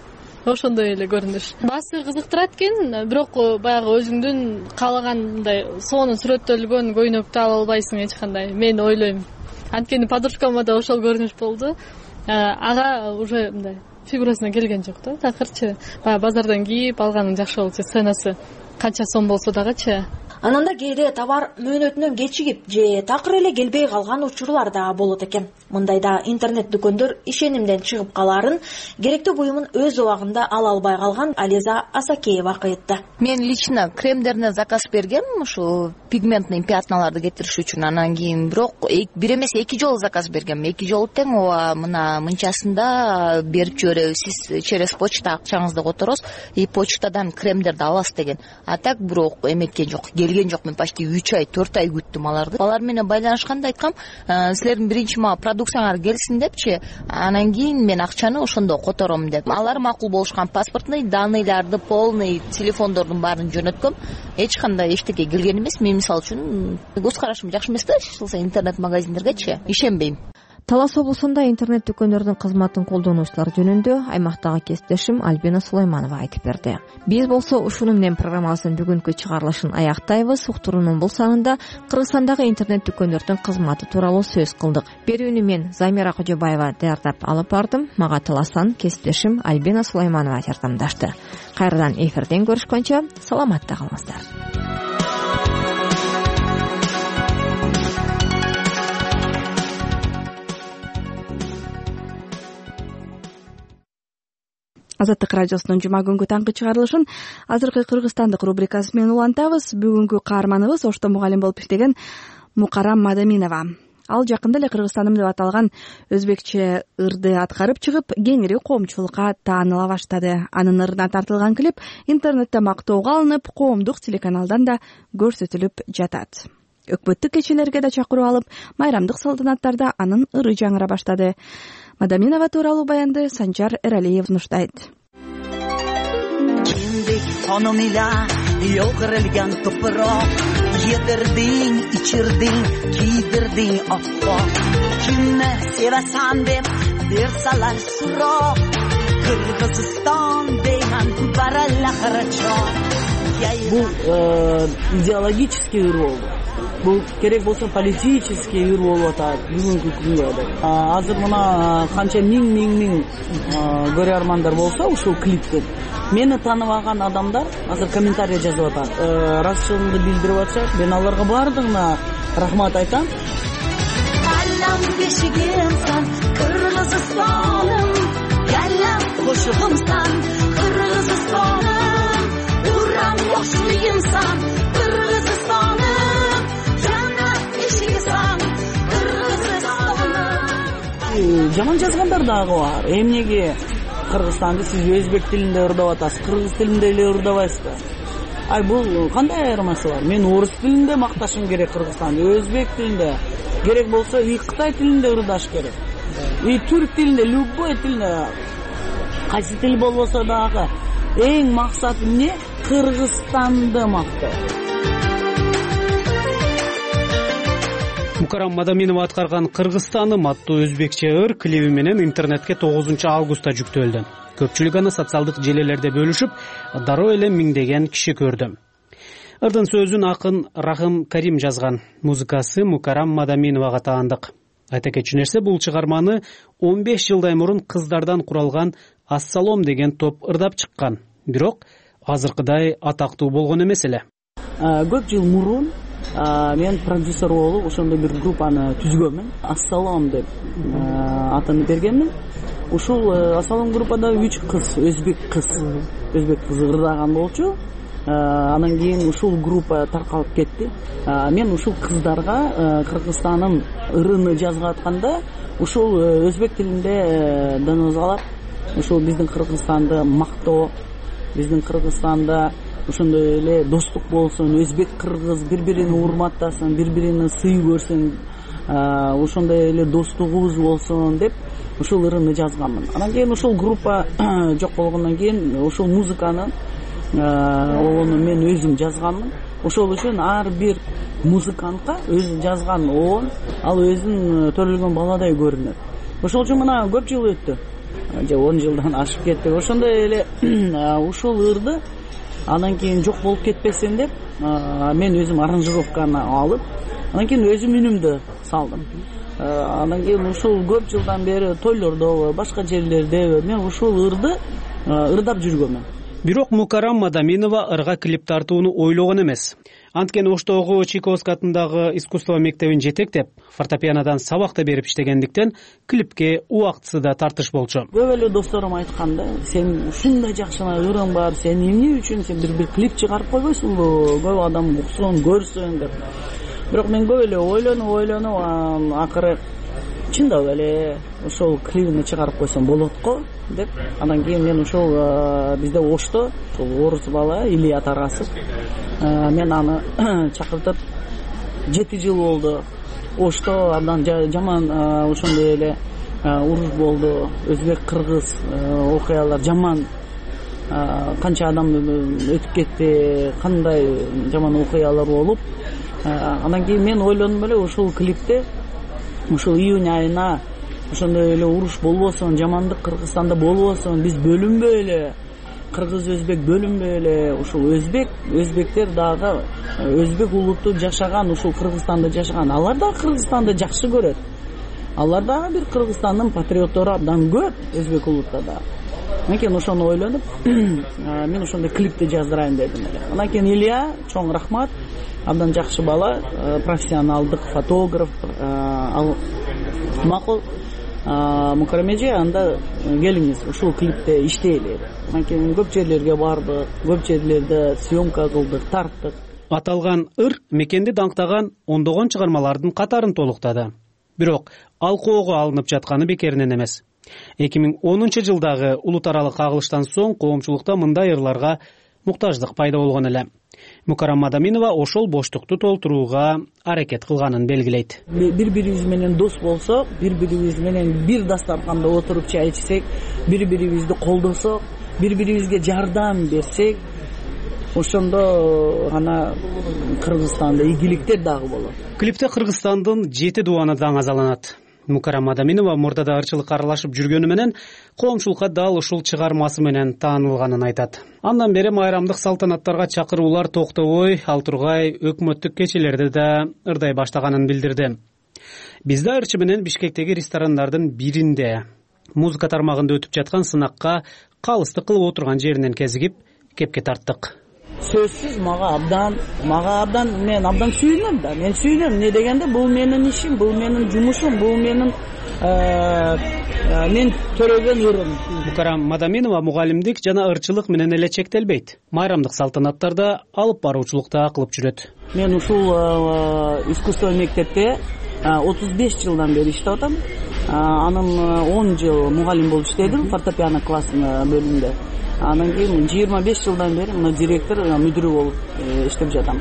ошондой эле көрүнүш баасы кызыктырат экен. Бирок баягы өзүңдүн каалагандай сонун сүрөттөлгөн көйнөктү ала албайсың эч кандай, мен ойлойм. Анткени подружкама да ошол көрүнүш болду. Ага уже мындай фигурасына келген жок да. Такырчы баягы базардан кийип алганың жакшы болчу, ценасы канча сом болсо дагычы. Анан да кээде товар мөөнөтүнөн кечигип же такыр эле келбей калган учурлар да болот экен. Мындайда интернет дүкөндөр ишенимден чыгып калаарын керектүү буюмун өз убагында ала албай калган Ализа Асакеева айтты. Мен лично кремдерне заказ бергем, ушу пигментный пятналарды кетириш үчүн. Анан кийин бирок бир эмес 2 жолу заказ бергем. 2 жолу тең ооба мына мынчасында берип жиберебиз. Сиз через почта акчаңызды которосуз и почтадан кремдерди аласыз деген. А так бирок эметкен жок. Келген жок. Мен почти 3 ай 4 ай күттүм аларды. Алар менен байланышканда айткам, силердин биринчи мага продукцияңар келсин депчи, анан кийин мен акчаны ошондо котором деп. Алар макул болушкан, паспортный данныйларды, полный телефондордун баарын жөнөткөм. Эч кандай эчтеке келген эмес. Мен мисалы үчүн көз карашым жакшы эмес да, интернет магазиндергечи ишенбейм. Талас облусунда интернет дүкөндөрдүн кызматын колдонуучулар жөнүндө аймактагы кесиптешим Альбина Сулайманова айтып берди. Биз болсо ушуну менен программабыздын бүгүнкү чыгарылышын аяктайбыз. Уктуруунун бул санында Кыргызстандагы интернет дүкөндөрдүн кызматы тууралуу сөз кылдык. Берүүнү мен Замира Кожобаева даярдап алып бардым. Мага таластан кесиптешим Альбина Сулайманова жардамдашты. Кайрадан эфирден көрүшкөнчө саламатта калыңыздар. Азаттык радиосунун жума күнгү таңкы чыгарылышын азыркы кыргызстандык рубрикасы менен улантабыз. Бүгүнкү каарманыбыз Ошто мугалим болуп иштеген Мукарам Мадаминова. Ал жакында эле Кыргызстаным деп аталган өзбекче ырды аткарып чыгып, кеңири коомчулукка тааныла баштады. Анын ырына тартылган клип интернетте мактоого алынып, коомдук телеканалдан да көрсөтүлүп жатат. Өкмөттүк кечелерге да чакыруу алып, майрамдык салтанаттарда анын ыры жаңыра баштады. Мадаминова тууралуу баянды Санжар Эралиев нуштайт. Киндик сонумила йогырылган топурок, едирдиң, ичирдиң, кийдирдиң оппок. Кимни севасаң деп берсалар сурок, Кыргызстан дейман бараллахырачок. Бул идеологический ыр болду. Бул керек болсо политический ыр болуп атат бүгүнкү күнгө. Азыр мына канча миң көрөрмандар болсо ушул клипти мени тааныбаган адамдар азыр комментарий жазып атат. Ыраазычылыгымды билдирип атышат. Мен аларга баардыгына рахмат айтам. Аллам бешигимсан, Кыргызстаным, Аллам кошугумсан, Кыргызстаным, урам башлыйымсан, Кыргызстаным, жанат бешигисан, Кыргызстаным. Жаман жазгандар дагы бар. Эмнеге Кыргызстанды сиз өзбек тилинде ырдап атасыз, кыргыз тилинде эле ырдабайсыз да? Ай бул кандай айырмасы бар? Мен орус тилинде макташым керек Кыргызстанды, өзбек тилинде, керек болсо и кытай тилинде ырдаш керек. И түрк тилинде, любой тилинде. Кайсы тил болбосо дагы эң максаты эмне? Кыргызстанды мактоо. Мукарам Мадаминова аткарган Кыргызстаным аттуу өзбекче ыр клиби менен интернетке 9 августта жүктөлдү. Көпчүлүк аны социалдык желелерде бөлүшүп, дароо эле миңдеген киши көрдү. Ырдын сөзүн акын Рахым Карим жазган, музыкасы Мукарам Мадаминовага таандык. Айта кетчү нерсе, бул чыгарманы 15 жылдай мурун кыздардан куралган Ассалом деген топ ырдап чыккан. Бирок азыркыдай атактуу болгон эмес эле. Көп жыл мурун мен продюсер болуп ошондой бир группаны түзгөнмүн. Ассалом деп атын бергенмин. Ушул Ассалом группада 3 кыз, өзбек кызы ырдаган болчу. Анан кийин ушул группа таркалып кетти. Мен ушул кыздарга Кыргызстаным ырыны жазып атканда, ушул өзбек тилинде донозалап, ушул биздин Кыргызстанды мактоо, биздин Кыргызстанда ошондой эле достук болсун, өзбек кыргыз бири-бирин урматтасын, бири-бирини сый көрсүн, ошондой эле достугубуз болсун деп ушул ырыны жазганмын. Анан кийин ушул группа жок болгондон кийин ушул музыканы оonu мен өзүм жазганмын. Ошол үчүн ар бир музыкантка өзү жазган оон ал өзүн төрөлгөн баладай көрүнөт. Ошол үчүн мына көп жыл өттү. же 10 жылдан ашып кетти. Ошондой эле ушул ырды анан кийин жок болуп кетпесин деп мен өзүм аранжировканы алып, анан кийин өзүм үнүмдү салдым. Анан кийин ушул көп жылдан бери тойлордобу, башка жерлердеби мен ушул ырды ырдап жүргөнмүн. Бирок Мукарам Мадаминова ырга клип тартууну ойлогон эмес. Анткени Оштогу Чайковский атындагы искусство мектебин жетектеп, фортепианодан сабак да берип иштегендиктен клипке убактысы да тартыш болчу. Көп эле досторум айткан да, сен ушундай жакшына ырың бар, сен эмне үчүн сен бир клип чыгарып койбойсуңбу, көп адам уксун, көрсүн деп. Бирок мен көп эле ойлонуп, акыры чындап эле ошол клипини чыгарып койсом болот го деп. Андан кийин мен ошол бизде Ошто ошол орус бала Илья Тарасов, мен аны чакыртып 7 жыл болду. Ошто абдан жаман ошондой эле уруш болду. Өзбек кыргыз окуялар жаман, канча адам өтүп кетти, кандай жаман окуялар болуп. Андан кийин мен ойлондум эле ушул клипте ушул июнь айына ошондой эле уруш болбосун, жамандык Кыргызстанда болбосун, биз бөлүнбөй эле, кыргыз өзбек бөлүнбөй эле, ушул өзбектер дагы өзбек улутту жашаган, ушул Кыргызстанда жашаган, алар да Кыргызстанды жакшы көрөт. Алар дагы бир Кыргызстандын патриоттору абдан көп, өзбек улутта да. Анан кийин ошону ойлонуп, мен ошондой клипти жаздырайын дедим эле. Анан кийин Илья, чоң рахмат, абдан жакшы бала, профессионалдык фотограф, ал макул. Мукарам эже, анда келиңиз ушул клипте иштейли. Анан кийин көп жерлерге бардык, көп жерлерде съемка кылдык, тарттык. Аталган ыр мекенди даңктаган ондогон чыгармалардын катарын толуктады. Бирок ал коого алынып жатканы бекеринен эмес. 2010-жылдагы улут аралык кагылыштан соң коомчулукта мындай ырларга муктаждык пайда болгон эле. Мукарам Мадаминова ошол боштукту толтурууга аракет кылганын белгилейт. Бири-бирибиз менен дос болсок, бири-бирибиз менен бир дастарканда отуруп чай ичсек, бири-бирибизди колдосок, бири-бирибизге жардам берсек, ошондо гана Кыргызстанда ийгиликтер дагы болот. Клипте Кыргызстандын 7 дубаны даңазаланат. Мукарам Мадаминова мурдада ырчылыкка аралашып жүргөнү менен коомчулукка дал ушул чыгармасы менен таанылганын айтат. Андан бери майрамдык салтанаттарга чакыруулар токтобой, ал тургай өкмөттүк кечелерде да ырдай баштаганын билдирди. Бизде ырчы менен Бишкектеги ресторандардын биринде музыка тармагында өтүп жаткан сынакка калыстык кылып отурган жеринен кезигип, кепке тарттык. Сөзсүз мага абдан мен абдан сүйүнөм да. Мен сүйүнөм, эмне дегенде бул менин ишим, бул менин жумушум, бул менин мен төрөгөн ырым. Мукарам Мадаминова мугалимдик жана ырчылык менен эле чектелбейт. Майрамдык салтанаттарда алып баруучулукта кылып жүрөт. Мен ушул искусство мектепте 35 жылдан бери иштеп атам. Анын 10 жыл мугалим болуп иштедим, фортепиано классынын бөлүмүндө. Анан кийин 25 жылдан бери мына директор, мүдүрү болуп иштеп жатам.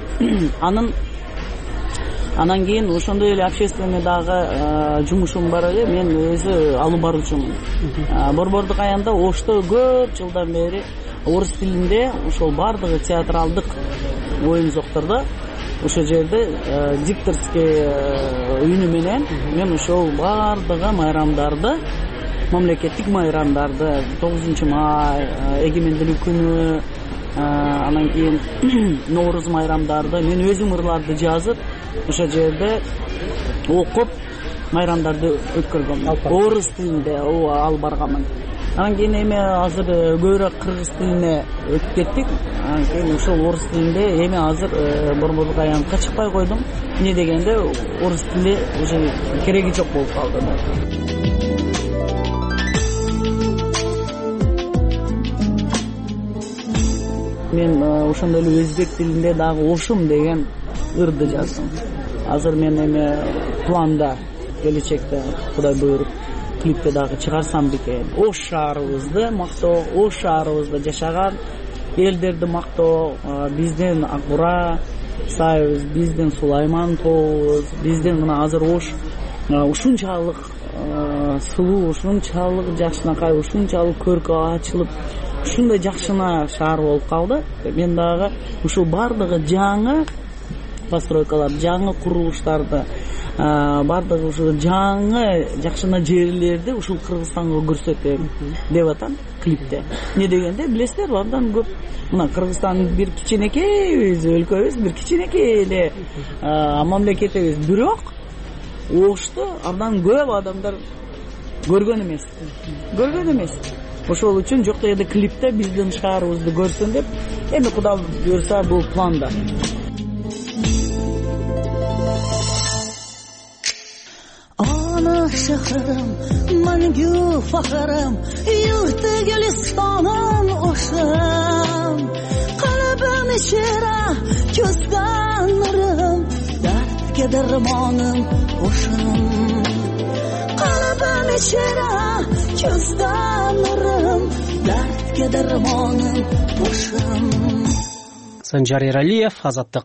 Анан кийин ошондой эле общественный дагы жумушум бар эле, мен өзү алып баруучумун. Борбордук аянда Ошто көп жылдан бери орус тилинде ошол бардыгы театралдык оюн-зоктордо ошол жерде дикторский үйүнү менен мен ошол бардыгы майрамдарды, мамлекеттик майрамдарды, 9 май, эгемендүүлүк күнү, анан кийин Норуз майрамдарды мен өзүм ырларды жазып, ошол жерде окуп майрамдарды өткөргөм. Орус тилинде алып барганмын. Анан кийин эми азыр көбүрөөк кыргыз тилине өтүп кеттик. Анан кийин ошол орус тилинде эми азыр борбордук аянтка чыкпай койдум. Эмне дегенде орус тили уже кереги жок болуп калды. Мен ошондой эле өзбек тилинде дагы Ошум деген ырды жаздым. Азыр мен эми планда келечекте Кудай буйруп клипте дагы чыгарсам бекен. Ош шаарыбызды мактоо, Ош шаарыбызда жашаган элдерди мактоо, биздин Акбура сайыбыз, биздин Сулайман тообуз, биздин мына азыр Ош ушунчалык сулуу, ушунчалык жакшынакай, ушунчалык көркү ачылып, ушундай жакшына шаар болуп калды. Мен дагы ушул бардыгы жаңы постройкаларды, жаңы курулуштарды, баардык ушу жаңы жакшына жерлерди ушул Кыргызстанга көрсөтөм деп атам клипте. Эмне дегенде билесиздерби, абдан көп. Мына Кыргызстан бир кичинекей өлкөбүз, бир кичинекей эле мамлекетибиз, бирок Ошту абдан көп адамдар көргөн эмес. Ошол үчүн жок дегенде клипте биздин шаарыбызды көрсүн деп, эми Кудай буйрса бул планда. Ana şehrim, мәңгү фахрым, yurti Gülistan'ın oşum. Kalbim içira, gözden nurım, dertke dermanım oşum. Kalbim içira, gözden nurım, dertke dermanım oşum. Санжар Эралиев, Азаттык.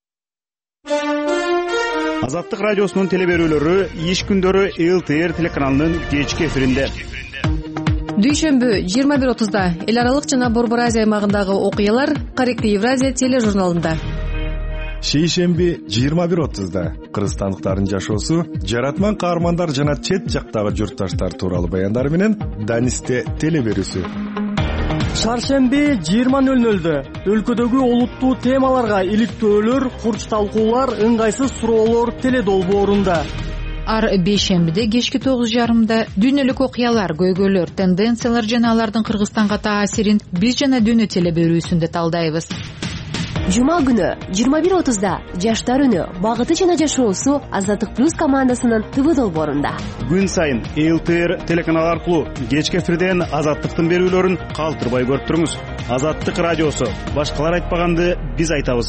Азаттык радиосунун телеберүүлөрү иш күндөрү ЛТР телеканалынын кечки эфиринде. Дүйшөмбү 21:30да эл аралык жана Борбор Азия аймагындагы окуялар Корректив Евразия тележурналында. Шейшемби 21:30да кыргызстандыктардын жашоосу, жаратман каармандар жана чет жактагы журтташтар тууралуу баяндар менен Данисте телеберүүсү. Шаршемби 20:00да өлкөдөгү олуттуу темаларга иликтөөлөр, курч талкуулар, ыңгайсыз суроолор теледолбоорунда. Ар бейшембиде кечки 9:30да дүйнөлүк окуялар, көйгөйлөр, тенденциялар жана алардын Кыргызстанга таасирин биз жана дүйнө телеберүүсүндө талдайбыз. Жума күнү 21:30да жаштар үнү, багыты жана жашоосу Азаттык плюс командасынын ТВ долбоорунда. Күн сайын ЛТР телеканалы аркылуу кечки эфирден Азаттыктын берүүлөрүн калтырбай көрүп туруңуз. Азаттык радиосу, башкалар айтпаганды биз айтабыз.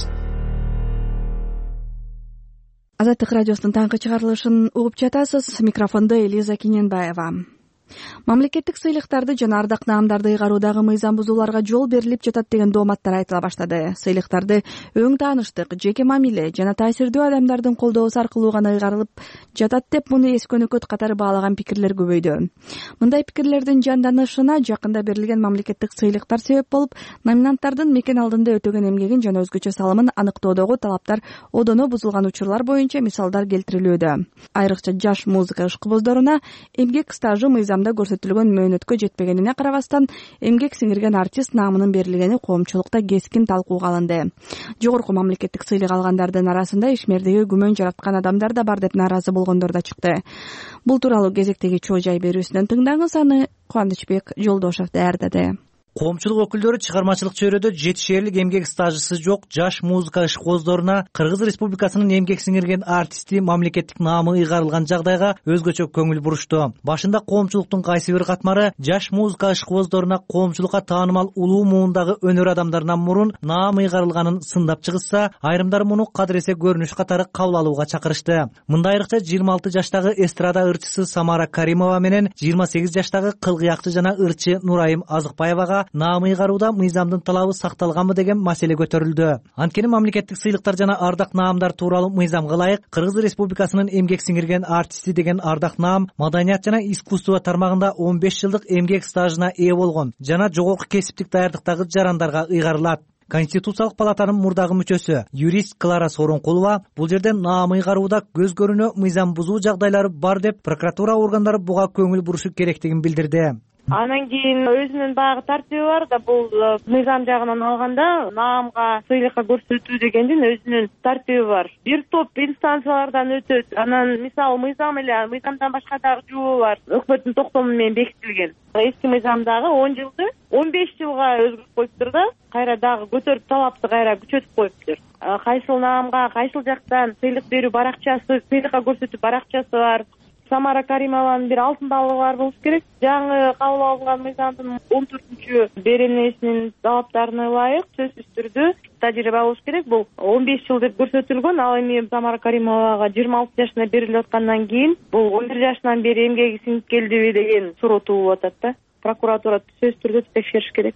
Азаттык радиосунун таңкы чыгарылышын угуп жатасыз. Микрофондо Элиза Киненбаева. Мамлекеттик сыйлыктарды жана ардак наамдарды ыйгаруудагы мыйзам бузууларга жол берилип жатат деген дооматтар айтыла баштады. Сыйлыктарды өң тааныштык, жеке мамиле жана таасирдүү адамдардын колдоосу аркылуу гана ыйгарылып жатат деп муну эскөнөкөт катары баалаган пикирлер көбөйдү. Мындай пикирлердин жанданышына жакында берилген мамлекеттик сыйлыктар себеп болуп, номинанттардын мекен алдында өтөгөн эмгегин жана өзгөчө салымын аныктоодогу талаптар одоно бузулган учурлар боюнча мисалдар келтирилүүдө. Айрыкча жаш музыка ишкыбоздоруна эмгек стажы мыйзамда көрсөтүлгөн мөөнөткө жетпегенине карабастан эмгек сиңирген артист наамынын берилгени коомчулукта кескин талкууга алынды. Жогорку мамлекеттик сыйлык алгандардын арасында ишмердиги күмөн жараткан адамдар да бар деп нааразы болгондор да чыкты. Бул тууралуу кезектеги чоо жай берүүсүнөн тыңдаңыз, аны Кубанычбек Жолдошов даярдады. Коомчулук өкүлдөрү чыгармачылык чөйрөдө жетишерлик эмгек стажысы жок жаш музыка ишкыбоздоруна Кыргыз Республикасынын эмгек сиңирген артисти мамлекеттик наамы ыйгарылган жагдайга өзгөчө көңүл бурушту. Башында коомчулуктун кайсы бир катмары жаш музыка ишкыбоздоруна коомчулукка таанымал улуу муундагы өнөр адамдарынан мурун наам ыйгарылганын сындап чыгышса, айрымдары муну кадыресе көрүнүш катары кабыл алууга чакырышты. Мында айрыкча 26 жаштагы эстрада ырчысы Самара Каримова менен 28 жаштагы кылгыякчы жана ырчы Нурайым Азыкбаевага наам ыйгарууда мыйзамдын талабы сакталганбы деген маселе көтөрүлдү. Анткени мамлекеттик сыйлыктар жана ардак наамдар тууралуу мыйзамга ылайык Кыргыз Республикасынын эмгек сиңирген артисти деген ардак наам маданият жана искусство тармагында 15 жылдык эмгек стажына ээ болгон жана жогорку кесиптик даярдыктагы жарандарга ыйгарылат. Конституциялык палатанын мурдагы мүчөсү юрист Клара Сооронкулова бул жерден наам ыйгарууда көз көрүнө мыйзам бузуу жагдайлары бар деп прокуратура органдары буга көңүл бурушу керектигин билдирди. Анан кийин өзүнүн баягы тартиби бар да, бул мыйзам жагынан алганда наамга сыйлыкка көрсөтүү дегендин өзүнүн тартиби бар. Бир топ инстанциялардан өтөт. Анан мисалы мыйзамдан башка дагы жобо бар. Өкмөттүн токтому менен бекитилген. Эски мыйзамдагы 10 жылды 15 жылга өзгөртүп коюптур да, кайра дагы көтөрүп талапты кайра күчөтүп коюптур. Кайсыл наамга, кайсыл жактан сыйлык берүү баракчасы, сыйлыкка көрсөтүү баракчасы бар. Самара Каримованын бир алтын баллы бар болуш керек. Жаңы кабыл алынган мыйзамдын 14 беренесинин талаптарына ылайык сөзсүз түрдө тажрыйба болуш керек. Бул 15 жыл деп көрсөтүлгөн. Ал эми Самара Каримовага 26 жашына берилип аткандан кийин бул 11 жашынан бери эмгеги сиңип келдиби деген суроо туулуп атат да. Прокуратура сөзсүз түрдө текшериш керек муну.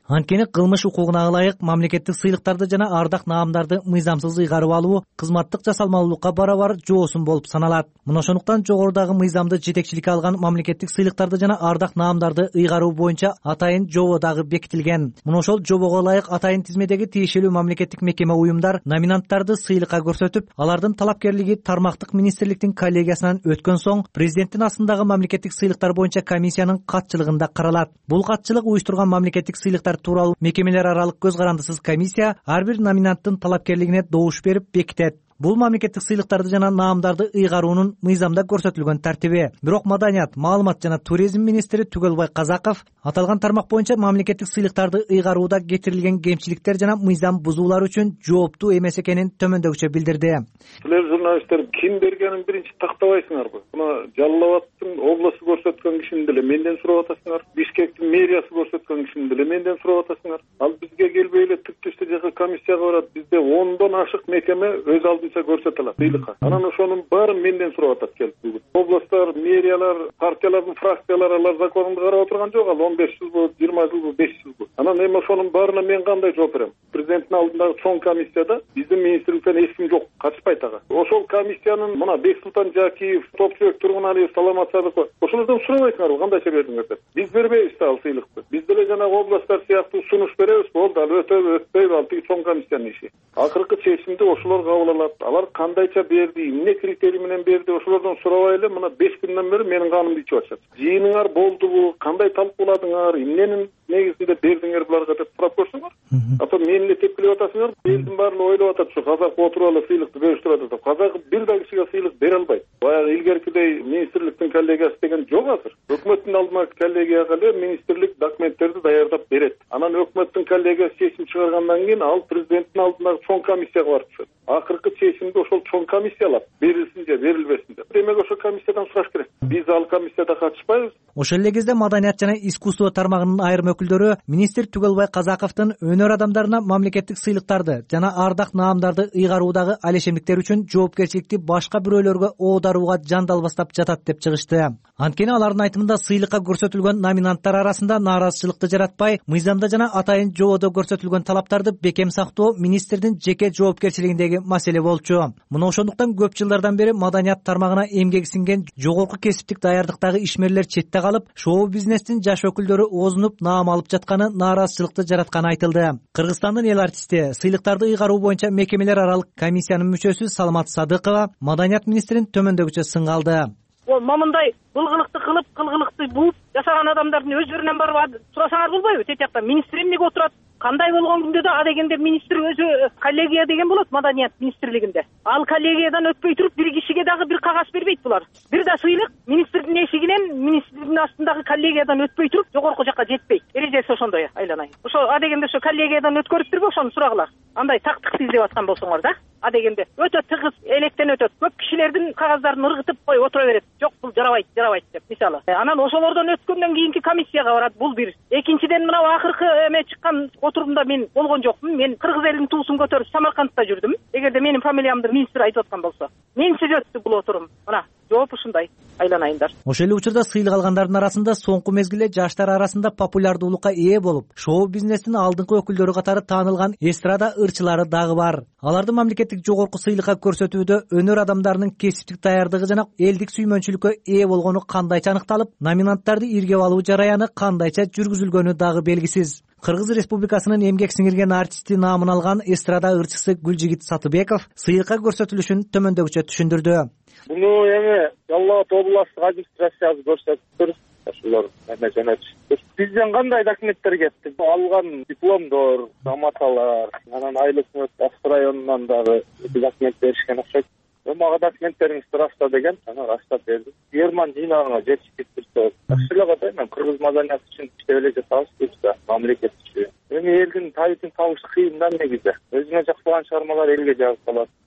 Анткени кылмыш укугуна ылайык мамлекеттик сыйлыктарды жана ардак наамдарды мыйзамсыз ыйгарып алуу кызматтык жасалмалуулукка барабар жоосун болуп саналат. Мына ошондуктан жогорудагы мыйзамды жетекчиликке алган мамлекеттик сыйлыктарды жана ардак наамдарды ыйгаруу боюнча атайын жобо дагы бекитилген. Мына ошол жобого ылайык атайын тизмедеги тиешелүү мамлекеттик мекеме уюмдар номинанттарды сыйлыкка көрсөтүп, алардын талапкерлиги тармактык министрликтин коллегиясынан өткөн соң президенттин астындагы мамлекеттик сыйлыктар боюнча комиссиянын катчылыгында каралат. Бул катчылык уюштурган мамлекеттик сыйлыктар тууралуу мекемелер аралык көз карандысыз комиссия ар бир номинанттын талапкерлигине добуш берип бекитет. Бул мамлекеттик сыйлыктарды жана наамдарды ыйгаруунун мыйзамда көрсөтүлгөн тартиби. Бирок Маданият, маалымат жана туризм министри Түгөлбай Казаков аталган тармак боюнча мамлекеттик сыйлыктарды ыйгарууда кетирилген кемчиликтер жана мыйзам бузуулар үчүн жооптуу эмес экенин төмөндөгүчө билдирди. Силер журналисттер ким бергенин биринчи тактабайсыңарбы? Мына Жалал Абадтын областу көрсөткөн кишини деле менден сурап атасыңар. Бишкектин мэриясы көрсөткөн кишини деле менден сурап атасыңар. Ал бизге келбей эле түп түштө жака комиссияга барат. Бизде 10дон ашык мекеме өз алдынча көрсөтө алат сыйлыкка. Анан ошонун баарын менден сурап атат келип бүгүн. Областтар, мэриялар, партиялардын фракциялары алар законду карап отурган жок. Ал 15 жылбы, 20 жылбы, 5 жылбы. Анан эми ошонун баарына мен кандай жооп берем? Президенттин алдындагы чоң комиссияда биздин министрликтен эч ким жок, катышпайт ага. Ошол комиссиянын мына Бексултан Жакиев, топ-жүрөк Тургуналиев, Саламат Садыков ошолордон сурабайсыңарбы кандайча бердиңер деп. Биз бербейбиз да ал сыйлыкты. Биз деле жанагы областтар сыяктуу сунуш беребиз, болду ал өтөбү, өтпөйбү ал тиги чоң комиссиянын иши. Акыркы чечимди ошолор кабыл алат. Алар кандайча берди, эмне критерий менен берди, ошолордон сурабай эле мына 5 күндөн бери менин канымды ичип атышат. Жыйыныңар болдубу, кандай талкууладыңар, эмненин негизинде бердиңер буларга деп сурап көрсөңөр. А то мени эле тепкилеп атасыңар, элдин баары ойлоп атат ушу казак отуруп алып сыйлыкты бөлүштүрүп атат. Казак бир да кишиге сыйлык бере албайт. Баягы илгеркидей министрликтин коллегиясы деген жок азыр. Өкмөттүн алдына коллегияга эле министрлик документтерди даярдап берет. Анан өкмөттүн коллегиясы чечим чыгаргандан кийин ал президенттин алдындагы чоң комиссияга барып түшөт. Акыркы чечимди ошол чоң комиссия алат. Берилсин же берилбесин деп. Демек ошол комиссиядан сураш керек. Биз ал комиссияда катышпайбыз. Ошол эле кезде Маданият жана искусство тармагынын айрым өкүлдөрү министр Түгөлбай Казаковдун өнөр адамдарына мамлекеттик сыйлыктарды жана ардак наамдарды ыйгаруудагы алешемдиктер үчүн жоопкерчиликти башка бирөөлөргө оодарууга жандалбастап жатат деп чыгышты. Анткени алардын айтымында сыйлыкка көрсөтүлгөн номинанттар арасында нааразычылыкты жаратпай, мыйзамда жана атайын жободо көрсөтүлгөн талаптарды бекем сактоо министрдин жеке жоопкерчилигиндеги маселе болчу. Мына ошондуктан көп жылдардан бери Маданият тармагына эмгеги сиңген жогорку кесиптик даярдыктагы ишмерлер четте калып, шоу-бизнестин жаш өкүлдөрү оозунуп наам алып жатканы нааразычылыкты жаратканы айтылды. Кыргызстандын эл артисти, сыйлыктарды ыйгаруу боюнча мекемелер аралык комиссиянын мүчөсү Саламат Садыкова Маданият министрин төмөндөгүчө сынгалды. Момундай кылгылыкты кылып, кылгылыкты бууп жашаган адамдардын өздөрүнөн барып сурасаңар болбойбу? Тет жакта министр эмнеге отурат? Кандай болгон күндө да адегенде министр өзү коллегия деген болот Маданият министрлигинде. Ал коллегиядан өтпөй туруп бир кишиге дагы бир кагаз бербейт булар. Бир да сыйлык министрдин эшигинен, министрдин астындагы коллегиядан өтпөй туруп жогорку жакка жетпейт. Эрежеси ошондой айланайын. Ошо адегенде ошо коллегиядан өткөрүптүрбү ошону сурагыла. Андай тактыкты издеп аткан болсоңор да. Адегенде өтө тыгыз электен өтөт. Көп кишилердин кагаздарын ыргытып коюп отура берет. Жок бул жарабайт деп мисалы. Анан ошолордон өткөндөн кийинки комиссияга барат. Бул бир. Экинчиден мына акыркы эме чыккан отурумда мен болгон жокмун. Мен кыргыз элинин туусун көтөрүп Самаркандта жүрдүм. Эгерде менин фамилиямды министр айтып аткан болсо, менсиз өттү бул отурум. Мына жооп ушундай айланайындар. Ошол эле учурда сыйлык алгандардын арасында соңку мезгилде жаштар арасында популярдуулукка ээ болуп, шоу-бизнестин алдыңкы өкүлдөрү катары таанылган эстрада ырчылары дагы бар. Аларды мамлекеттик жогорку сыйлыкка көрсөтүүдө өнөр адамдарынын кесиптик даярдыгы жана элдик сүймөнчүлүккө ээ болгону кандайча аныкталып, номинанттарды иргеп алуу жараяны кандайча жүргүзүлгөнү дагы белгисиз. Кыргыз Республикасынын эмгек сиңирген артисти наамын алган эстрада ырчысы Гүлжигит Сатыбеков сыйлыкка көрсөтүлүшүн төмөндөгүчө түшүндүрдү. Буну эми Жалал Абад областтык администрациясы көрсөттүр. Ошолор эме жөнөтүштүр. Бизден кандай документтер кетти? Алган дипломдор, грамоталар, анан айлык авторайонунан дагы документ беришкен окшойт. Мага документтериңизди раста деген, ана растап берди. Герман жыйнагына жетип кетти. Ошол эле кандай мен кыргыз маданият үчүн иштеп эле жатабыз дейт да, мамлекет үчүн. Эми элдин табитин табыш кыйын да негизи. Өзүнө жакпаган чыгармалар элге жагып калат.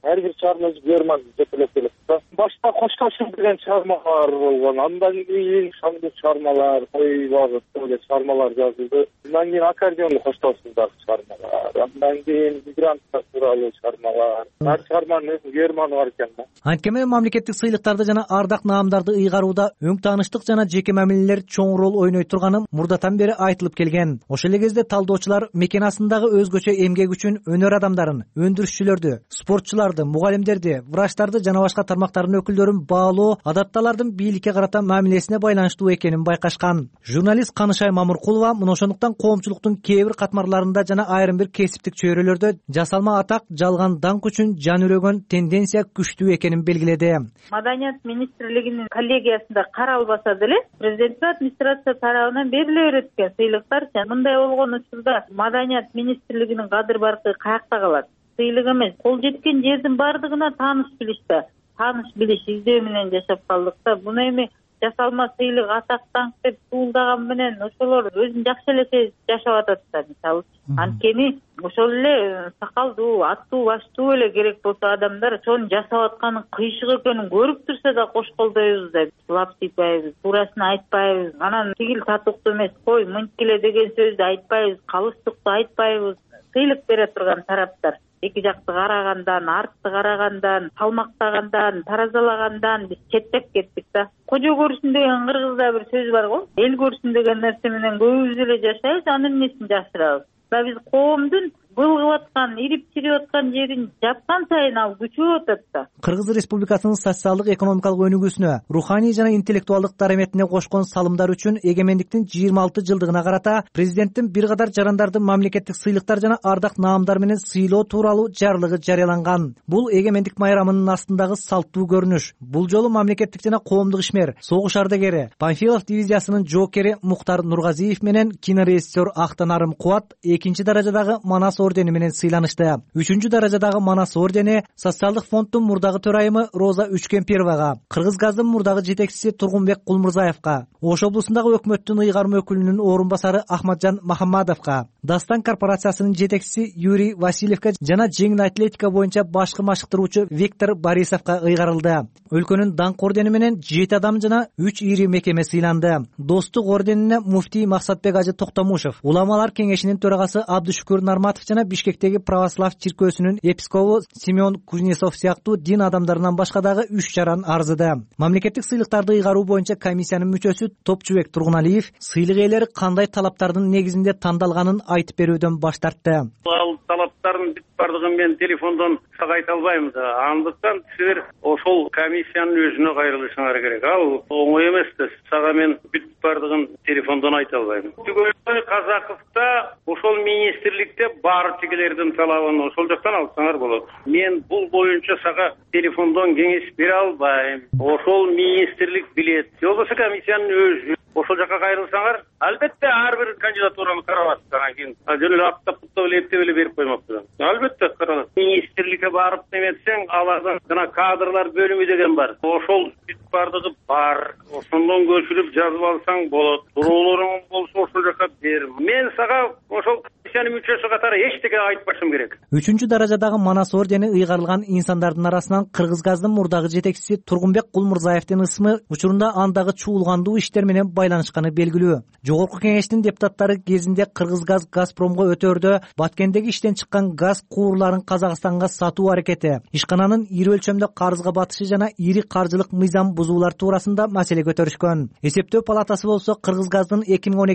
ар бир чыгарма жыйырманы жетелеп келет да. Башта коштошум деген чыгармалар болгон, андан кийин шаңдуу чыгармалар, кой багыттуу эле чыгармалар жазылды. Андан кийин аккордеондо коштошумдагы чыгармалар, андан кийин мигранттар тууралуу чыгармалар. Ар чыгарманын өзүнүн жыйырманы бар экен да. Анткени мамлекеттик сыйлыктарды жана ардак наамдарды ыйгарууда өң тааныштык жана жеке мамилелер чоң роль ойной турганы мурдатан бери айтылып келген. Ошол эле кезде талдоочулар мекен астындагы өзгөчө эмгек үчүн өнөр адамдарын, өндүрүшчүлөрдү, спортчуларды, мугалимдерди, врачтарды жана башка тармактардын өкүлдөрүн баалоо адатталардын бийликке карата мамилесине байланыштуу экенин байкашкан. Журналист Канышай Мамуркулова мына ошондуктан коомчулуктун кээ бир катмарларында жана айрым бир кесиптик чөйрөлөрдө жасалма атак, жалган даңк үчүн жан үрөгөн тенденция күчтүү экенин белгиледи. Маданият министрлигинин коллегиясында каралбаса деле президенттик администрация тарабынан бериле берет экен сыйлыктар. Мындай болгон учурда Маданият министрлигинин кадыр баркы каякта калат? Сыйлык эмес, кол жеткен жердин бардыгына тааныш билиш да. Тааныш билиш издөө менен жашап калдык да. Буну эми жасалма сыйлык, атак, даңк деп туулдаган менен ошолор өзүн жакшы эле жашап атат да. Мисалы анткени ошол эле сакалдуу, аттуу, баштуу эле керек болсо адамдар ошону жасап атканын кыйшык экенин көрүп турса да кош колдойбуз да. Лап тийбайбыз, туурасын айтпайбыз. Анан тигил татыктуу эмес, кой мынткиле деген сөздү айтпайбыз, калыстыкту айтпайбыз. Сыйлык бере турган тараптар эки жакты карагандан, артты карагандан, салмактагандан, таразалагандан биз четтеп кеттик да. Кожо көрсүн деген кыргызда бир сөз бар го. Эл көрсүн деген нерсе менен көбүбүз эле жашайбыз, анын эмнесин жашырабыз. Биз коомдун былгып аткан, ирип-чирип аткан жерин жапкан сайын ал күчөп атат да. Кыргыз Республикасынын социалдык экономикалык өнүгүүсүнө, руханий жана интеллектуалдык дараметине кошкон салымдар үчүн эгемендиктин 26 жылдыгына карата президенттин бир катар жарандарды мамлекеттик сыйлыктар жана ардак наамдар менен сыйлоо тууралуу жарлыгы жарыяланган. Бул эгемендик майрамынын астындагы салттуу көрүнүш. Бул жолу мамлекеттик жана коомдук ишмер, согуш ардагери, Панфилов дивизиясынын жоокери Муктар Нургазиев менен кинорежиссер Актанарым Кубат экинчи даражадагы Манас ордени менен сыйланышты. Үчүнчү даражадагы Манас ордени Социалдык фонддун мурдагы төрайымы Роза Үчкемпировага, Кыргыз газдын мурдагы жетекчиси Тургунбек Кулмурзаевка, Ош облусундагы өкмөттүн ыйгарма өкүлүнүн орун басары Ахматжан Махаммадовго, Дастан корпорациясынын жетекчиси Юрий Васильевка жана жеңил атлетика боюнча башкы машыктыруучу Виктор Борисовго ыйгарылды. Өлкөнүн даңк ордени менен 7 адам жана 3 ири мекеме сыйланды. Достук орденине муфтий Максатбек Ажы Токтомушев, уламалар кеңешинин төрагасы Абдышүкүр Нарматов жана Бишкектеги православ чиркөөсүнүн епископу Семен Кузнецов сыяктуу дин адамдарынан башка дагы 3 жаран арзыды. Мамлекеттик сыйлыктарды ыйгаруу боюнча комиссиянын мүчөсү Топчубек Тургуналиев сыйлык ээлери кандай талаптардын негизинде тандалганын айтып берүүдөн баш тартты. Ал талаптардын бүт бардыгын мен телефондон сага айта албайм да. Андыктан силер ошол комиссиянын өзүнө кайрылышыңар керек. Ал оңой эмес да. Сага мен бүт бардыгын телефондон айта албайм. Түгөлбай Казаковда ошол министрликте бар тигилердин талабын ошол жактан алсаңар болот. Мен бул боюнча сага телефондон кеңеш бере албайм. Ошол министрлик билет. Жолбосо комиссиянын өзү ошол жака кайрылсаңар, албетте ар бир кандидатураны каралат. Анан кийин жөн эле аттап эптеп эле берип коймокпу. Албетте каралат. Министрликке барып неметсең, алардан жана кадрлар бөлүмү деген бар. Ошол бүт бардыгы бар. Ошондон көчүрүп жазып алсаң болот. Суроолоруң болсо ошол жака бер. Мен сага ошол комиссиянын мүчөсү катары эчтеке айтпашым керек. 3-чү даражадагы Манас ордени ыйгарылган инсандардын арасынан Кыргыз газдын мурдагы жетекчиси Тургунбек Кулмурзаевдин ысымы учурунда андагы чуулгандуу иштер менен байланышканы белгилүү. Жогорку кеңештин депутаттары кезинде Кыргыз газ Газпромго өтөөрдө Баткендеги иштен чыккан газ куурларын Казакстанга сатуу аракети, ишкананын ири өлчөмдө карызга батышы жана ири каржылык мыйзам бузуулар туурасында маселе көтөрүшкөн. Эсептөө палатасы болсо Кыргыз газдын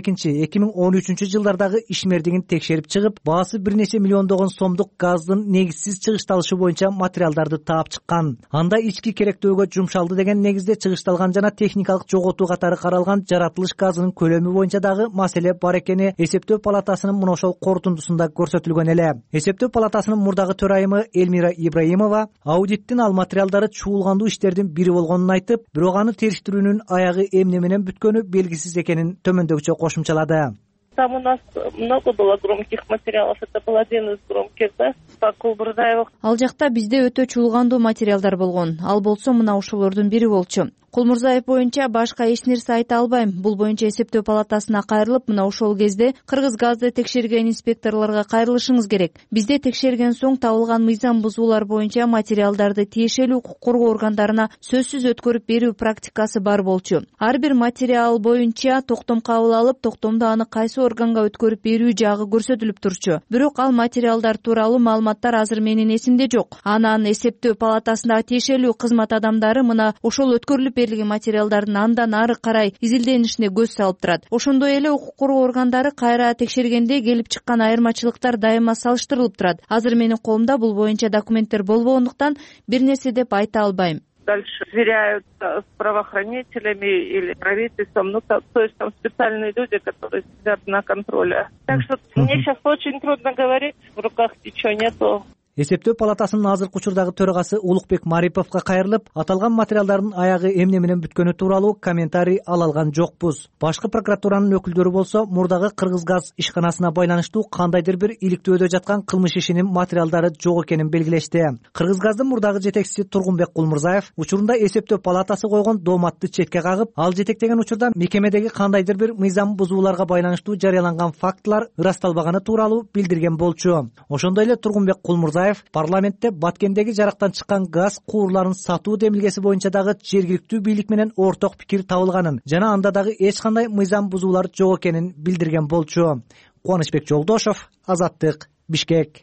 2012-2013 жылдардагы ишмердигин текшерип чыгып, баасы бир нече миллиондогон сомдук газдын негизсиз чыгышталышы боюнча материалдарды таап чыккан. Анда ички керектөөгө жумшалды деген негизде чыгышталган жана техникалык жоготуу катары каралган жаратылыш газынын көлөмү боюнча дагы маселе бар экени эсептөө палатасынын мына ошол корутундусунда көрсөтүлгөн эле. Эсептөө палатасынын мурдагы төрайымы Элмира Ибраимова аудиттин ал материалдары чуулгандуу иштердин бири болгонун айтып, бирок аны териштирүүнүн аягы эмне менен бүткөнү белгисиз экенин төмөндөгүчө кошумчалады. Там у нас много было громких материалов, это был один из громких, да, по Кулмурзаеву. Ал жакта бизде өтө чуулгандуу материалдар болгон. Ал болсо мына ошолордун бири болчу. Кулмурзаев боюнча башка эч нерсе айта албайм. Бул боюнча эсептөө палатасына кайрылып, мына ошол кезде Кыргызгазды текшерген инспекторлорго кайрылышыңыз керек. Бизде текшерген соң табылган мыйзам бузуулар боюнча материалдарды тиешелүү укук коргоо органдарына сөзсүз өткөрүп берүү практикасы бар болчу. Ар бир материал боюнча токтом кабыл алып, токтомду аны кайсы органга өткөрүп берүү жагы көрсөтүлүп турчу. Бирок ал материалдар тууралуу маалыматтар азыр менин эсимде жок. Анан эсептөө палатасындагы тиешелүү кызмат адамдары мына ошол өткөрүлүп берилген материалдардын андан ары карай изилденишине көз салып турат. Ошондой эле укук коргоо органдары кайра текшергенде келип чыккан айырмачылыктар дайыма салыштырылып турат. Азыр менин колумда бул боюнча документтер болбогондуктан бир нерсе деп айта албайм. Дальше сверяются с правоохранителями или правительством, то есть там специальные люди, которые сидят на контроле. Так что мне сейчас очень трудно говорить, в руках ничего нету. Эсептөө палатасынын азыркы учурдагы төрагасы Улукбек Мариповго кайрылып, аталган материалдардын аягы эмне менен бүткөнү тууралуу комментарий ала алган жокпуз. Башкы прокуратуранын өкүлдөрү болсо мурдагы Кыргызгаз ишканасына байланыштуу кандайдыр бир иликтөөдө жаткан кылмыш ишинин материалдары жок экенин белгилешти. Кыргызгаздын мурдагы жетекчиси Тургунбек Кулмурзаев учурунда эсептөө палатасы койгон дооматты четке кагып, ал жетектеген учурда мекемедеги кандайдыр бир мыйзам бузууларга байланыштуу жарыяланган фактылар ырасталбаганы тууралуу билдирген болчу. Ошондой эле Тургунбек Кулмурзаев парламентте Баткендеги жарыктан чыккан газ куурларын сатуу демилгеси боюнча дагы жергиликтүү бийлик менен орток пикир табылганын жана анда дагы эч кандай мыйзам бузуулар жок экенин билдирген болчу. Кубанычбек Жолдошов, Азаттык, Бишкек.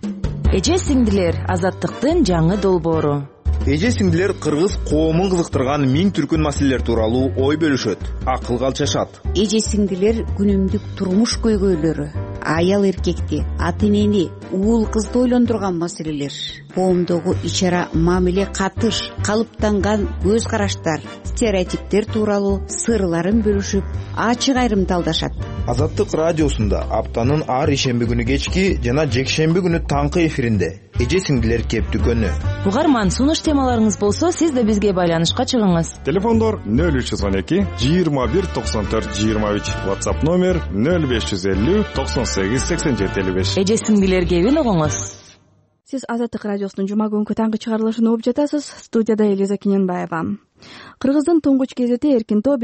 Эже сиңдилер, Азаттыктын жаңы долбоору. Эже сиңдилер кыргыз коомун кызыктырган миң түркүн маселелер тууралуу ой бөлүшөт, акылга алчашат. Эже сиңдилер күнүмдүк турмуш көйгөйлөрү, аял эркекти, ата энени, уул кызды ойлондурган маселелер, коомдогу ич-ара мамиле катыш, калыптанган көз караштар, стереотиптер тууралуу сырларын бөлүшүп, ачык айрымдалдашат. Азаттык радиосунда аптанын ар ишемби күнү кечки жана жекшемби күнү таңкы эфиринде эже сиңдилер кептүкөнү. Угарман, сунуш темаларыңыз болсо, сиз да бизге байланышка чыгыңыз. Телефондор 0312 21 94 23, WhatsApp номер 0550 98 87 55. Эже сиңдилер кебин угуңуз. Сиз Азаттык радиосунун жума күнкү таңкы чыгарылышын угуп жатасыз. Студияда Элиза Киненбаева. Кыргыздын туңгуч гезити Эркин тоо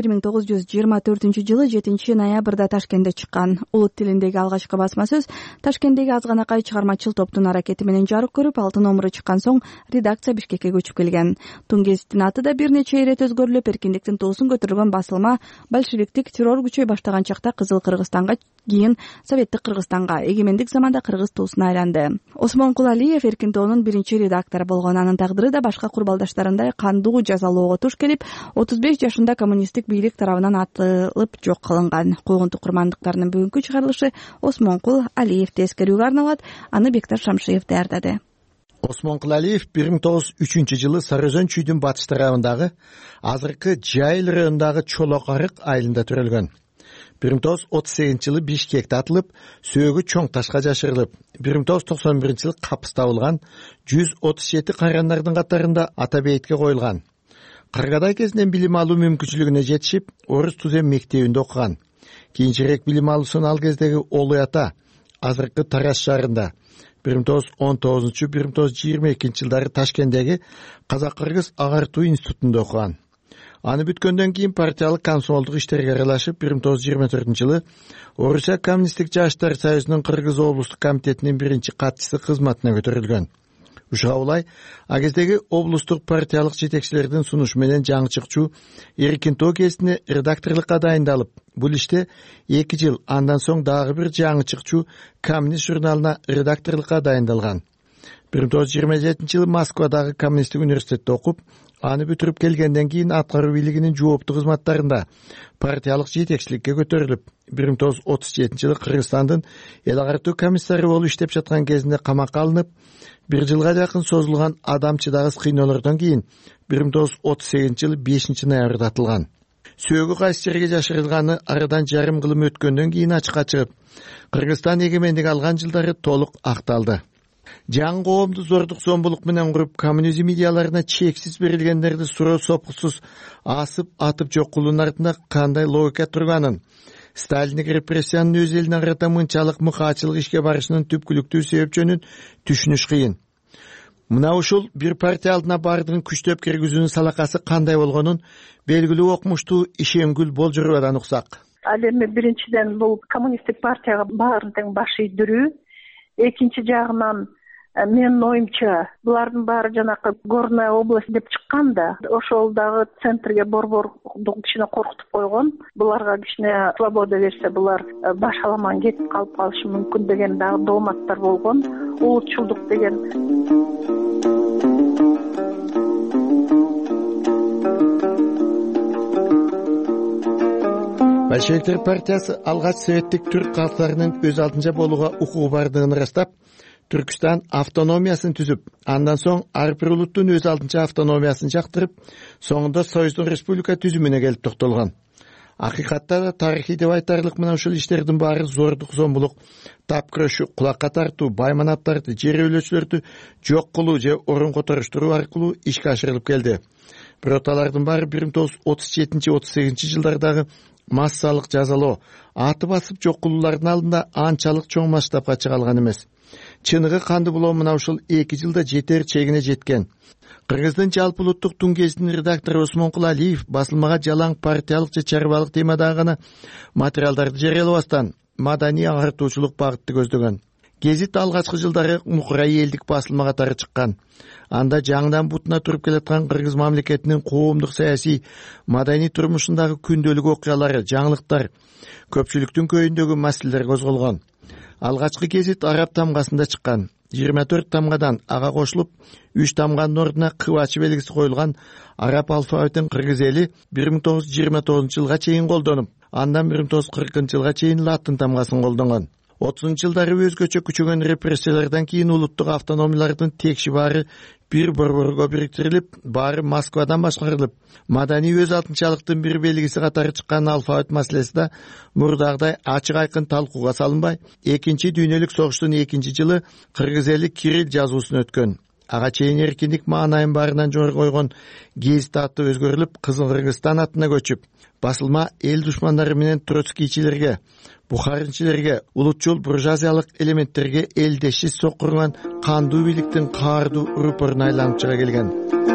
1924-жылы 7-ноябрда Ташкентте чыккан. Улут тилиндеги алгачкы басма сөз Ташкенттеги азганакай чыгармачыл топтун аракети менен жарык көрүп, 6 номуру чыккан соң редакция Бишкекке көчүп келген. Туң гезиттин аты да бир нече ирет өзгөрүлүп, эркиндиктин туусун көтөргөн басылма большевиктик террор күчөй баштаган чакта Кызыл Кыргызстанга, кийин Советтик Кыргызстанга, эгемендик заманда кыргыз туусуна айланды. Осмонкул Алиев Эркин тоонун биринчи редактору болгон. Анын тагдыры да башка курбалдаштарындай кандуу жазалоого туш келип, 35 жашында коммунисттик бийлик тарабынан атылып жок кылынган. Койгун курмандыктарынын бүгүнкү чыгарылышы Осмонкул Алиевди эскерүүгө арналат. Аны Бектар Шамшиев даярдады. Осмонкул Алиев 1903-жылы Сарыөзөн чүйдүн батыш тарабындагы азыркы Жайыл районундагы Чолок Арык айылында төрөлгөн. 1938-жылы Бишкекте атылып, сөөгү чоң ташка жашырылып, 1991-жылы капыс табылган, 137 кайрандардын катарында ата бейитке коюлган. Каргадай кезинен билим алуу мүмкүнчүлүгүнө жетишип, Орус Тузем мектебинде окуган. Кийинчерээк билим алуусун ал кездеги Олуй Ата, азыркы Тарас шаарында, 1919-1922 жылдары Ташкенттеги Казак-Кыргыз агартуу институтунда окуган. Аны бүткөндөн кийин партиялык комсомолдук иштерге аралашып, 1924-жылы Орусия коммунисттик жаштар союзунун Кыргыз облустук комитетинин биринчи катчысы кызматына көтөрүлгөн. Ушуга улай, агездеги облустук партиялык жетекчилердин сунушу менен жаңы чыкчу Эркин тоо гезитине редакторлукка дайындалып, бул иште 2 жыл, андан соң дагы бир жаңы чыкчу Коммунист журналына редакторлукка дайындалган. 1927-жылы Москвадагы коммунисттик университетте окуп, аны бүтүрүп келгенден кийин аткаруу бийлигинин жооптуу кызматтарында партиялык жетекчиликке көтөрүлүп, 1937-жылы Кыргызстандын эл агартуу комиссары болуп иштеп жаткан кезинде камакка алынып, 1 жылга жакын созулган адамчыдагыс кыйноолордон кийин 1938-жылы 5-ноябрда атылган. Сөөгү кайсы жерге жашырылганы арадан жарым кылым өткөндөн кийин ачыкка чыгып, Кыргызстан эгемендик алган жылдары толук акталды. Жаңы коомду зордук зомбулук менен куруп, коммунизм идеяларына чексиз берилгендерди суроо сопкусуз асып атып жок кылуунун артында кандай логика турганын, Сталиндик репрессиянын өз элине карата мынчалык мыкаачылык ишке барышынын түпкүлүктүү себеп жөнүн түшүнүш кыйын. мына ушул бир партия алдына баардыгын күчтөп киргизүүнүн салакасы кандай болгонун белгилүү окумуштуу Ишенгүл Болжоровадан уксак. Ал эми биринчиден бул коммунисттик партияга баарын тең баш ийдирүү, экинчи жагынан менин оюмча булардын баары жанакы горная область деп чыккан да, ошол дагы центрге борборду кичине коркутуп койгон. Буларга кичине свобода берсе булар баш аламан кетип калышы мүмкүн деген дагы дооматтар болгон. Улутчулдук деген. Большевиктер партиясы алгач советтик түрк калктарынын өз алдынча болууга укугу бардыгын ырастап, Түркстан автономиясын түзүп, андан соң ар бир улуттун өз алдынча автономиясын жактырып, соңунда Союздун республика түзүмүнө келип токтолгон. Акыйкатта да тарыхый деп айтарлык мына ушул иштердин баары зордук, зомбулук, тапкырышуу, кулакка тартуу, байманаттарды, жер өйлөчүлөрдү жок кылуу же орун которуштуруу аркылуу ишке ашырылып келди. Бирок алардын баары 1937-38 жылдардагы массалык жазалоо, аты басып жок кылуулардын алдында анчалык чоң масштабка чыга алган эмес. Чыныгы канды булоо мына ушул 2 жылда жетер чегине жеткен. Кыргыздын жалпы улуттук тун гезитинин редактору Осмонкул Алиев басылмага жалаң партиялык же чарбалык темадагы гана материалдарды жарыялабастан маданий агартуучулук багытты көздөгөн. Гезит алгачкы жылдары мукурай элдик басылма катары чыккан. Анда жаңыдан бутуна туруп келаткан кыргыз мамлекетинин коомдук саясий маданий турмушундагы күндөлүк окуялары, жаңылыктар, көпчүлүктүн көйүндөгү маселелер козголгон. Алгачкы гезит араб тамгасында чыккан. 24 тамгадан ага кошулуп, 3 тамганын ордуна кыбачы белгиси коюлган араб алфавитин кыргыз эли 1929 жылга чейин колдонуп, андан 1940 жылга чейин латын тамгасын колдонгон. 30 жылдары өзгөчө күчөгөн репрессиялардан кийин улуттук автономиялардын текши баары бир борборго бириктирилип, баары Москвадан башкарылып, маданий өз алтынчалыктын бир белгиси катары чыккан алфавит маселеси да мурдагыдай ачык айкын талкууга салынбай, экинчи дүйнөлүк согуштун 2-жылы кыргыз эли кирилл жазуусун өткөн. Ага чейин эркиндик маанайын баарынан жогору койгон гезит аты өзгөрүлүп, Кызыл Кыргызстан атына көчүп, басылма эл душмандары менен троцкийчилерге, бухаринчилерге, улутчул буржуазиялык элементтерге элдеши сокурган кандуу бийликтин каардуу рупоруна айланып чыга келген.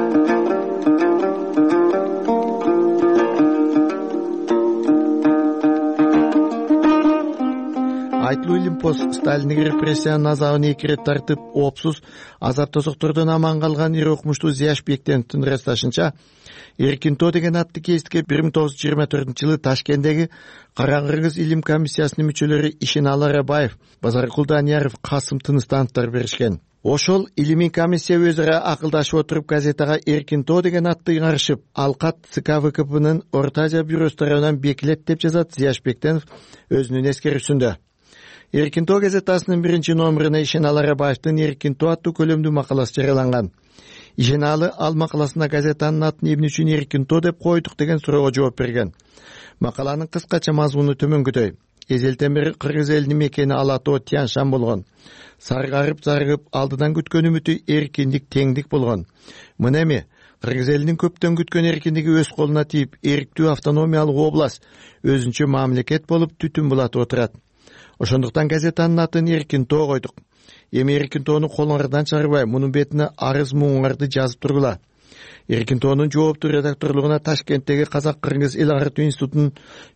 Айтылуу Илимпоз Сталиндик репрессиянын азабын 2 рет тартып, оопсуз азап тосоктордон аман калган ири окумуштуу Зияш Бектеновдун ырасташынча, Эркинтоо деген атты гезитке 1924-жылы Ташкенттеги Караңгы Кыргыз илим комиссиясынын мүчөлөрү Ишеналы Арабаев, Базаркул Данияров, Касым Тыныстановдор беришкен. Ошол илимий комиссия өз ара акылдашып отуруп газетага Эркинтоо деген атты ыңарышып, Алкат ЦК ВКПнын Орто Азия бюросу тарабынан бекилет деп жазат Зияш Бектенов өзүнүн эскерүүсүндө. Эркинтоо газетасынын 1-номеруна Ишеналы Арабаевдин Эркинтоо аттуу көлөмдүү макаласы жарыяланган. Ишеналы ал макаласында газетанын атын эмне үчүн Эркинтоо деп койдук деген суроого жооп берген. Макаланын кыскача мазмуну төмөнгөдөй. Эзелтен бери кыргыз элинин мекени Ала Тоо Тянь-Шан болгон. Саргарып зарыгып алдыдан күткөн үмүтү эркиндик, теңдик болгон. Мына эми кыргыз элинин көптөн күткөн эркиндиги өз колуна тийип, эрктүү автономиялык область, өзүнчө мамлекет болуп түтүн булатып отурат. Ошондуктан газетанын атын Эркинтоо койдук. Эми Эркинтоону колуңардан чыгарбай, мунун бетине арыз муңуңарды жазып тургула. Эркинтоонун жооптуу редакторлугуна Ташкенттеги Казак-Кыргыз эл агартуу институтун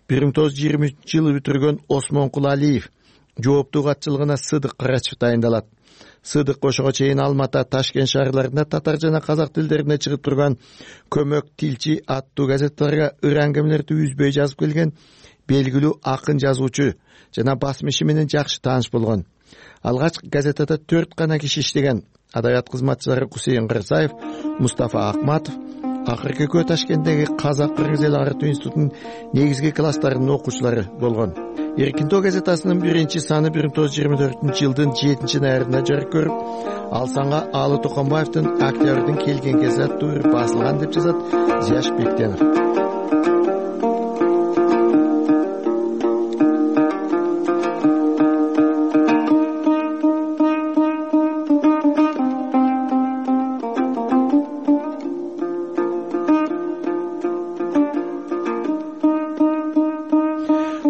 1920-жылы бүтүргөн Осмонкул Алиев, жооптуу катчылыгына Сыдык Карачев дайындалат. Сыдык ошого чейин Алматы, Ташкент шаарларында татар жана казак тилдерине чыгып турган Көмөк тилчи аттуу газеттерге ыр аңгемелерди үзбөй жазып келген белгилүү акын жазуучу жана басым иши менен жакшы тааныш болгон. Алгач газетада 4 гана киши иштеген. Адабият кызматчылары Кусейин Кырсаев, Мустафа Акматов, акыркы экөө Ташкенттеги Казак-Кыргыз эл агартуу институтунун негизги класстарынын окуучулары болгон. Эркинтоо газетасынын 1-саны 1924-жылдын 7-ноябрында жарык көрүп, ал санга Алы Токонбаевдин Октябрдын келген кези аттуу басылган деп жазат Зияш Бектенов.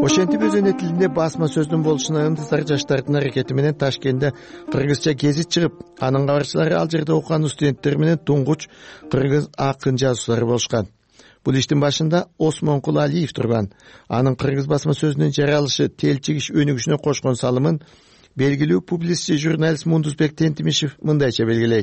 ошентип өзүн тилинде басма сөздүн болушуна ынтызар жаштардын аракети менен Ташкентте кыргызча гезит чыгып, анын кабарчылары ал жерде окуган студенттер менен туңгуч кыргыз акын жазуучулары болушкан. Бул иштин башында Осмонкул Алиев турган. Анын кыргыз басма сөзүнүн жарыялышы телчигиш өнүгүшүнө кошкон салымын белгилүү публицист журналист Мундузбек Тентимишев мындайча белгилейт.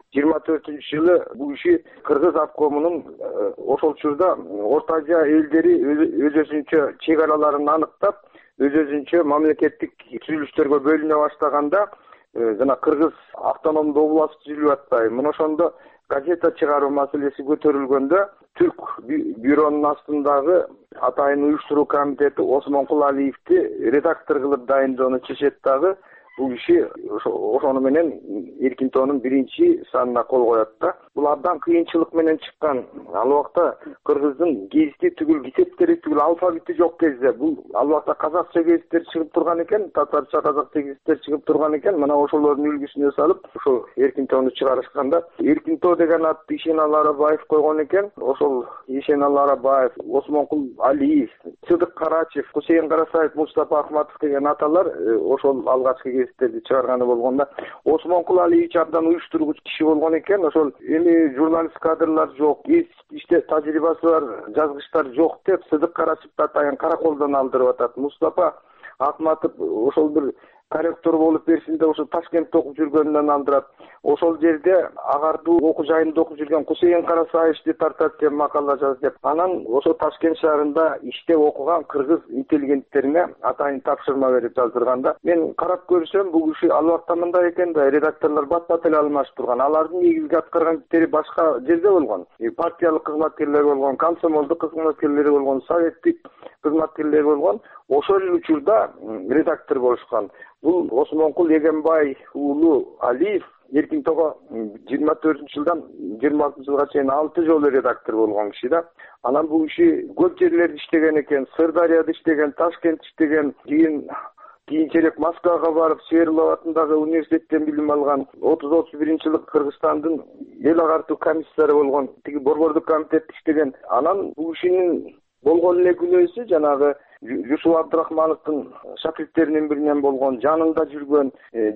24-жылы бул иши кыргыз обкомунун ошол учурда Орто Азия элдери өзүнчө чек араларын аныктап, өзүнчө мамлекеттик түзүлүштөргө бөлүнө баштаганда жана кыргыз автономдуу област түзүлүп атпайбы. Мына ошондо газета чыгаруу маселеси көтөрүлгөндө Түрк бюронун астындагы атайын уюштуруу комитети Осмонкул Алиевди редактор кылып дайындоону чечет дагы. Бул иши ошону менен Эркинтоонун 1-санына кол коет да. Бул абдан кыйынчылык менен чыккан. Ал убакта кыргыздын гезити түгүл, китептери түгүл, алфавити жок кезде бул ал убакта казакча гезиттер чыгып турган экен, татарча, казакча гезиттер чыгып турган экен. Мына ошолордун үлгүсүнө салып, ошо Эркинтоону чыгарышканда Эркинтоо деген атты Ишеналы Арабаев койгон экен. Ошол Ишеналы Арабаев, Осмонкул Алиев, Сыдык Карачев, Кусейин Карасаев, Мустапа Ахматов деген аталар ошол алгачкы гезиттерди чыгарганы болгондо Осмонкул Алиевич абдан уюштургуч киши болгон экен. Ошол эми журналист кадрлар жок, иште тажрыйбасы бар жазгычтар жок деп Сыдык Карачевди атайын караколдон алдырып атат. Мустапа Ахматов ошол бир корректор болуп берсинде ошо Ташкентте окуп жүргөнүнөн алдырат. Ошол жерде агардуу окуу жайында окуп жүргөн Кусейин Карасаевди тартат деп макала жаз деп. Анан ошо Ташкент шаарында иштеп окуган кыргыз интеллигенттерине атайын тапшырма берип жаздырганда, мен карап көрсөм бул киши ал убакта мындай экен да, редакторлор бат-бат эле алмашып турган. Алардын негизги аткарган иштери башка жерде болгон. Партиялык кызматкерлер болгон, комсомолдук кызматкерлери болгон, советтик кызматкерлер болгон. Ошол учурда редактор болушкан. Бул Осмонкул Эгембай уулу Алиев Эркинтоого 24-жылдан 26-жылга чейин 6 жолу редактор болгон киши да. Анан бул киши көп жерлерде иштеген экен, Сырдарияда иштеген, Ташкентте иштеген, кийинчерээк Москвага барып, Свердлов атындагы университеттен билим алган. 30-31-жылы Кыргызстандын эл агартуу комиссары болгон, тиги борбордук комитетте иштеген. Анан бул кишинин болгон эле күнөөсү жанагы Жусуп Абдрахмановдун шакирттеринин биринен болгон, жанында жүргөн,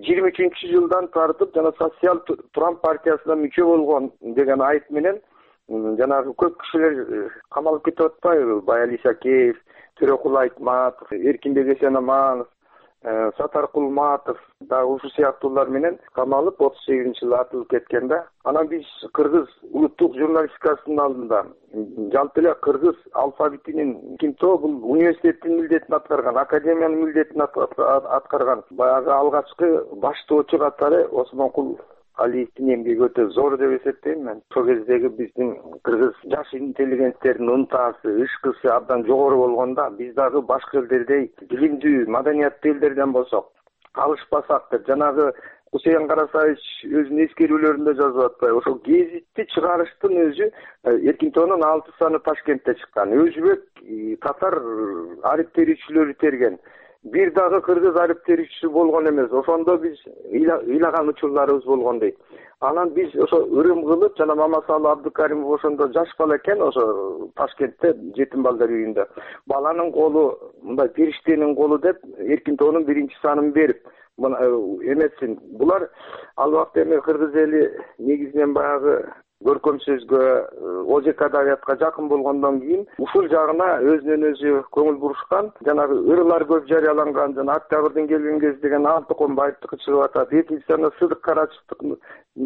23-жылдан тартып жана социал Турам партиясына мүчө болгон деген айып менен жанагы көп кишилер камалып кетип атпайбы? Баяли Исакеев, Төрөкул Айтматов, Эркинбек Эсенаманов, Сатар Кулматов дагы ушул сыяктуулар менен камалып 38-жылы атылып кеткен да. Анан биз кыргыз улуттук журналистикасынын алдында жалпы эле кыргыз алфавитинин Эркинтоо бул университеттин милдетин аткарган, академиянын милдетин аткарган баягы алгачкы баштоочу катары Осмонкул Алиевдин эмгеги өтө зор деп эсептейм мен. Ошол кездеги биздин кыргыз жаш интеллигенттердин ынтасы, ышкысы абдан жогору болгондо, биз дагы башка элдердей билимдүү, маданияттуу элдерден болсок, калышпасак деп жанагы Кусейин Карасаевич өзүнүн эскерүүлөрүндө жазып атпайбы? Ошол гезитти чыгарыштын өзү Эркинтоонун 6-саны Ташкентте чыккан. Өзбек татар арип терүүчүлөрү терген. Бир дагы кыргыз арип терүүчүсү болгон эмес. Ошондо биз ыйлаган учурларыбыз болгон дейт. Анан биз ошо ырым кылып, жана Мамасалы Абдыкаримов ошондо жаш бала экен, ошо Ташкентте жетим балдар үйүндө. Баланын колу, мындай периштенин колу деп Эркинтоонун 1-санын берип, эмесин. Булар ал убакта эми кыргыз эли негизинен баягы көркөм сөзгө, ОЖК адабиятка жакын болгондон кийин ушул жагына өзүнөн өзү көңүл бурушкан. Жанагы ырылар көп жарыяланган, жана Октябрдын келген кези деген Антоконбаевдики чыгып атат, 2-саны Сыдык Карачевдин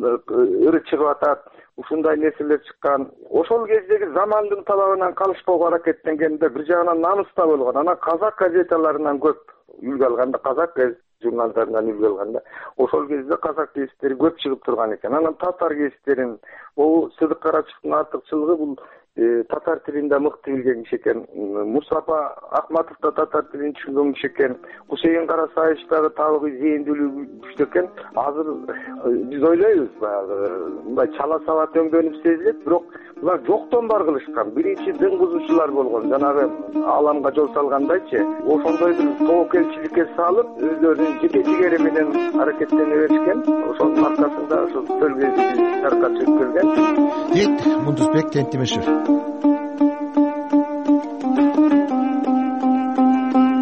ыры чыгып атат. Ушундай нерселер чыккан. Ошол кездеги замандын талабынан калышпоого аракеттенгенде бир жагынан намыс да болгон. Анан казак газеталарынан көп үлгү алганда, казак журналдарынан үлгү алганда, ошол кезде казак гезиттери көп чыгып турган экен. Анан татар гезиттерин, Сыдык Карачевдин артыкчылыгы бул татар тилинде мыкты билген киши экен. Мустапа Ахматов да татар тилин түшүнгөн киши экен. Кусейин Карасаевич дагы табыгы зээндүүлүгү күчтүү экен. Азыр биз ойлойбуз, баягы мындай чала сабат өңгөнүп сезилет, бирок булар жоктон бар кылышкан. Биринчи дын бузуучулар болгон, жанагы ааламга жол салгандайчы. Ошондой бир тобокелчиликке салып, өздөрүнүн жеке жигери менен аракеттене беришкен. Ошонун аркасында ошол төл гезити таркап чыгып келген. Дейт Мундузбек Тентимишев.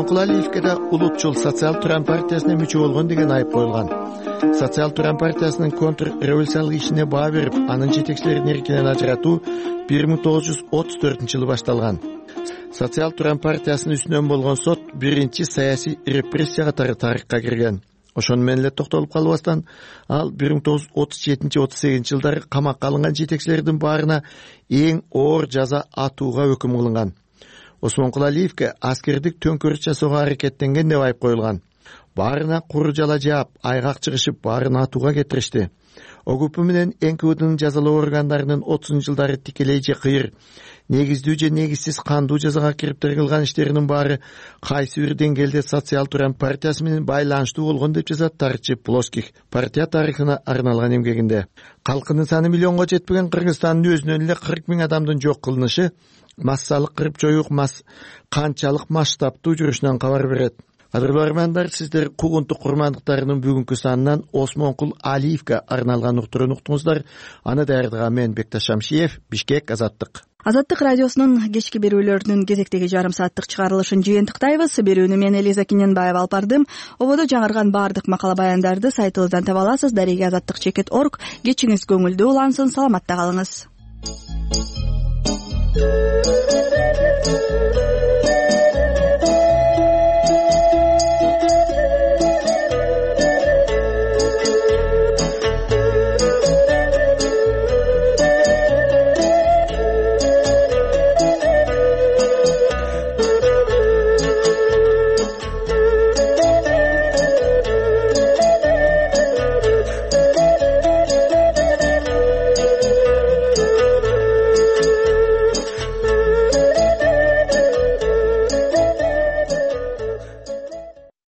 Осмонкул Алиевке да улутчул Социал Туран партиясына мүчө болгон деген айып коюлган. Социал Туран партиясынын контрреволюциялык ишине баа берип, анын жетекчилерин эркинен ажыратуу 1934-жылы башталган. Социал Туран партиясынын үстүнөн болгон сот биринчи саясий репрессия катары тарыхка кирген. Ошону менен эле токтолуп калбастан, ал 1937-38 жылдары камакка алынган жетекчилердин баарына эң оор жаза атууга өкүм кылынган. Осмонкул Алиевке аскердик төңкөрүш жасоого аракеттенген деп айып коюлган. Баарына куру жала жаап, айгак чыгышып, баарын атууга кетиришти. ОГП менен НКВДнын жазалоо органдарынын 30-жылдары тикелей же кыйыр, негиздүү же негизсиз кандуу жазага кириптер кылган иштеринин баары кайсы бир деңгээлде Социал Туран партиясы менен байланыштуу болгон деп жазат тарыхчы Плоских партия тарыхына арналган эмгегинде. Калкынын саны миллионго жетпеген Кыргызстандын өзүнөн эле 40 000 адамдын жок кылынышы массалык кырып жоюу канчалык масштабтуу жүрүшүнөн кабар берет. Кадырлуу армандар, сиздер куугунтук курмандыктарынын бүгүнкү санынан Осмонкул Алиевке арналган уктурууну уктуңуздар. Аны даярдаган мен Бекташ Шамшиев, Бишкек, Азаттык. Азаттык радиосунун кечки берүүлөрүнүн кезектеги жарым сааттык чыгарылышын жыйынтыктайбыз. Берүүнү мен Элиза Киненбаева алып бардым. Ободо жаңырган баардык макала баяндарды сайтыбыздан таба аласыз. Дареги azаттык.org. Кечиңиз көңүлдүү улансын, саламатта калыңыз.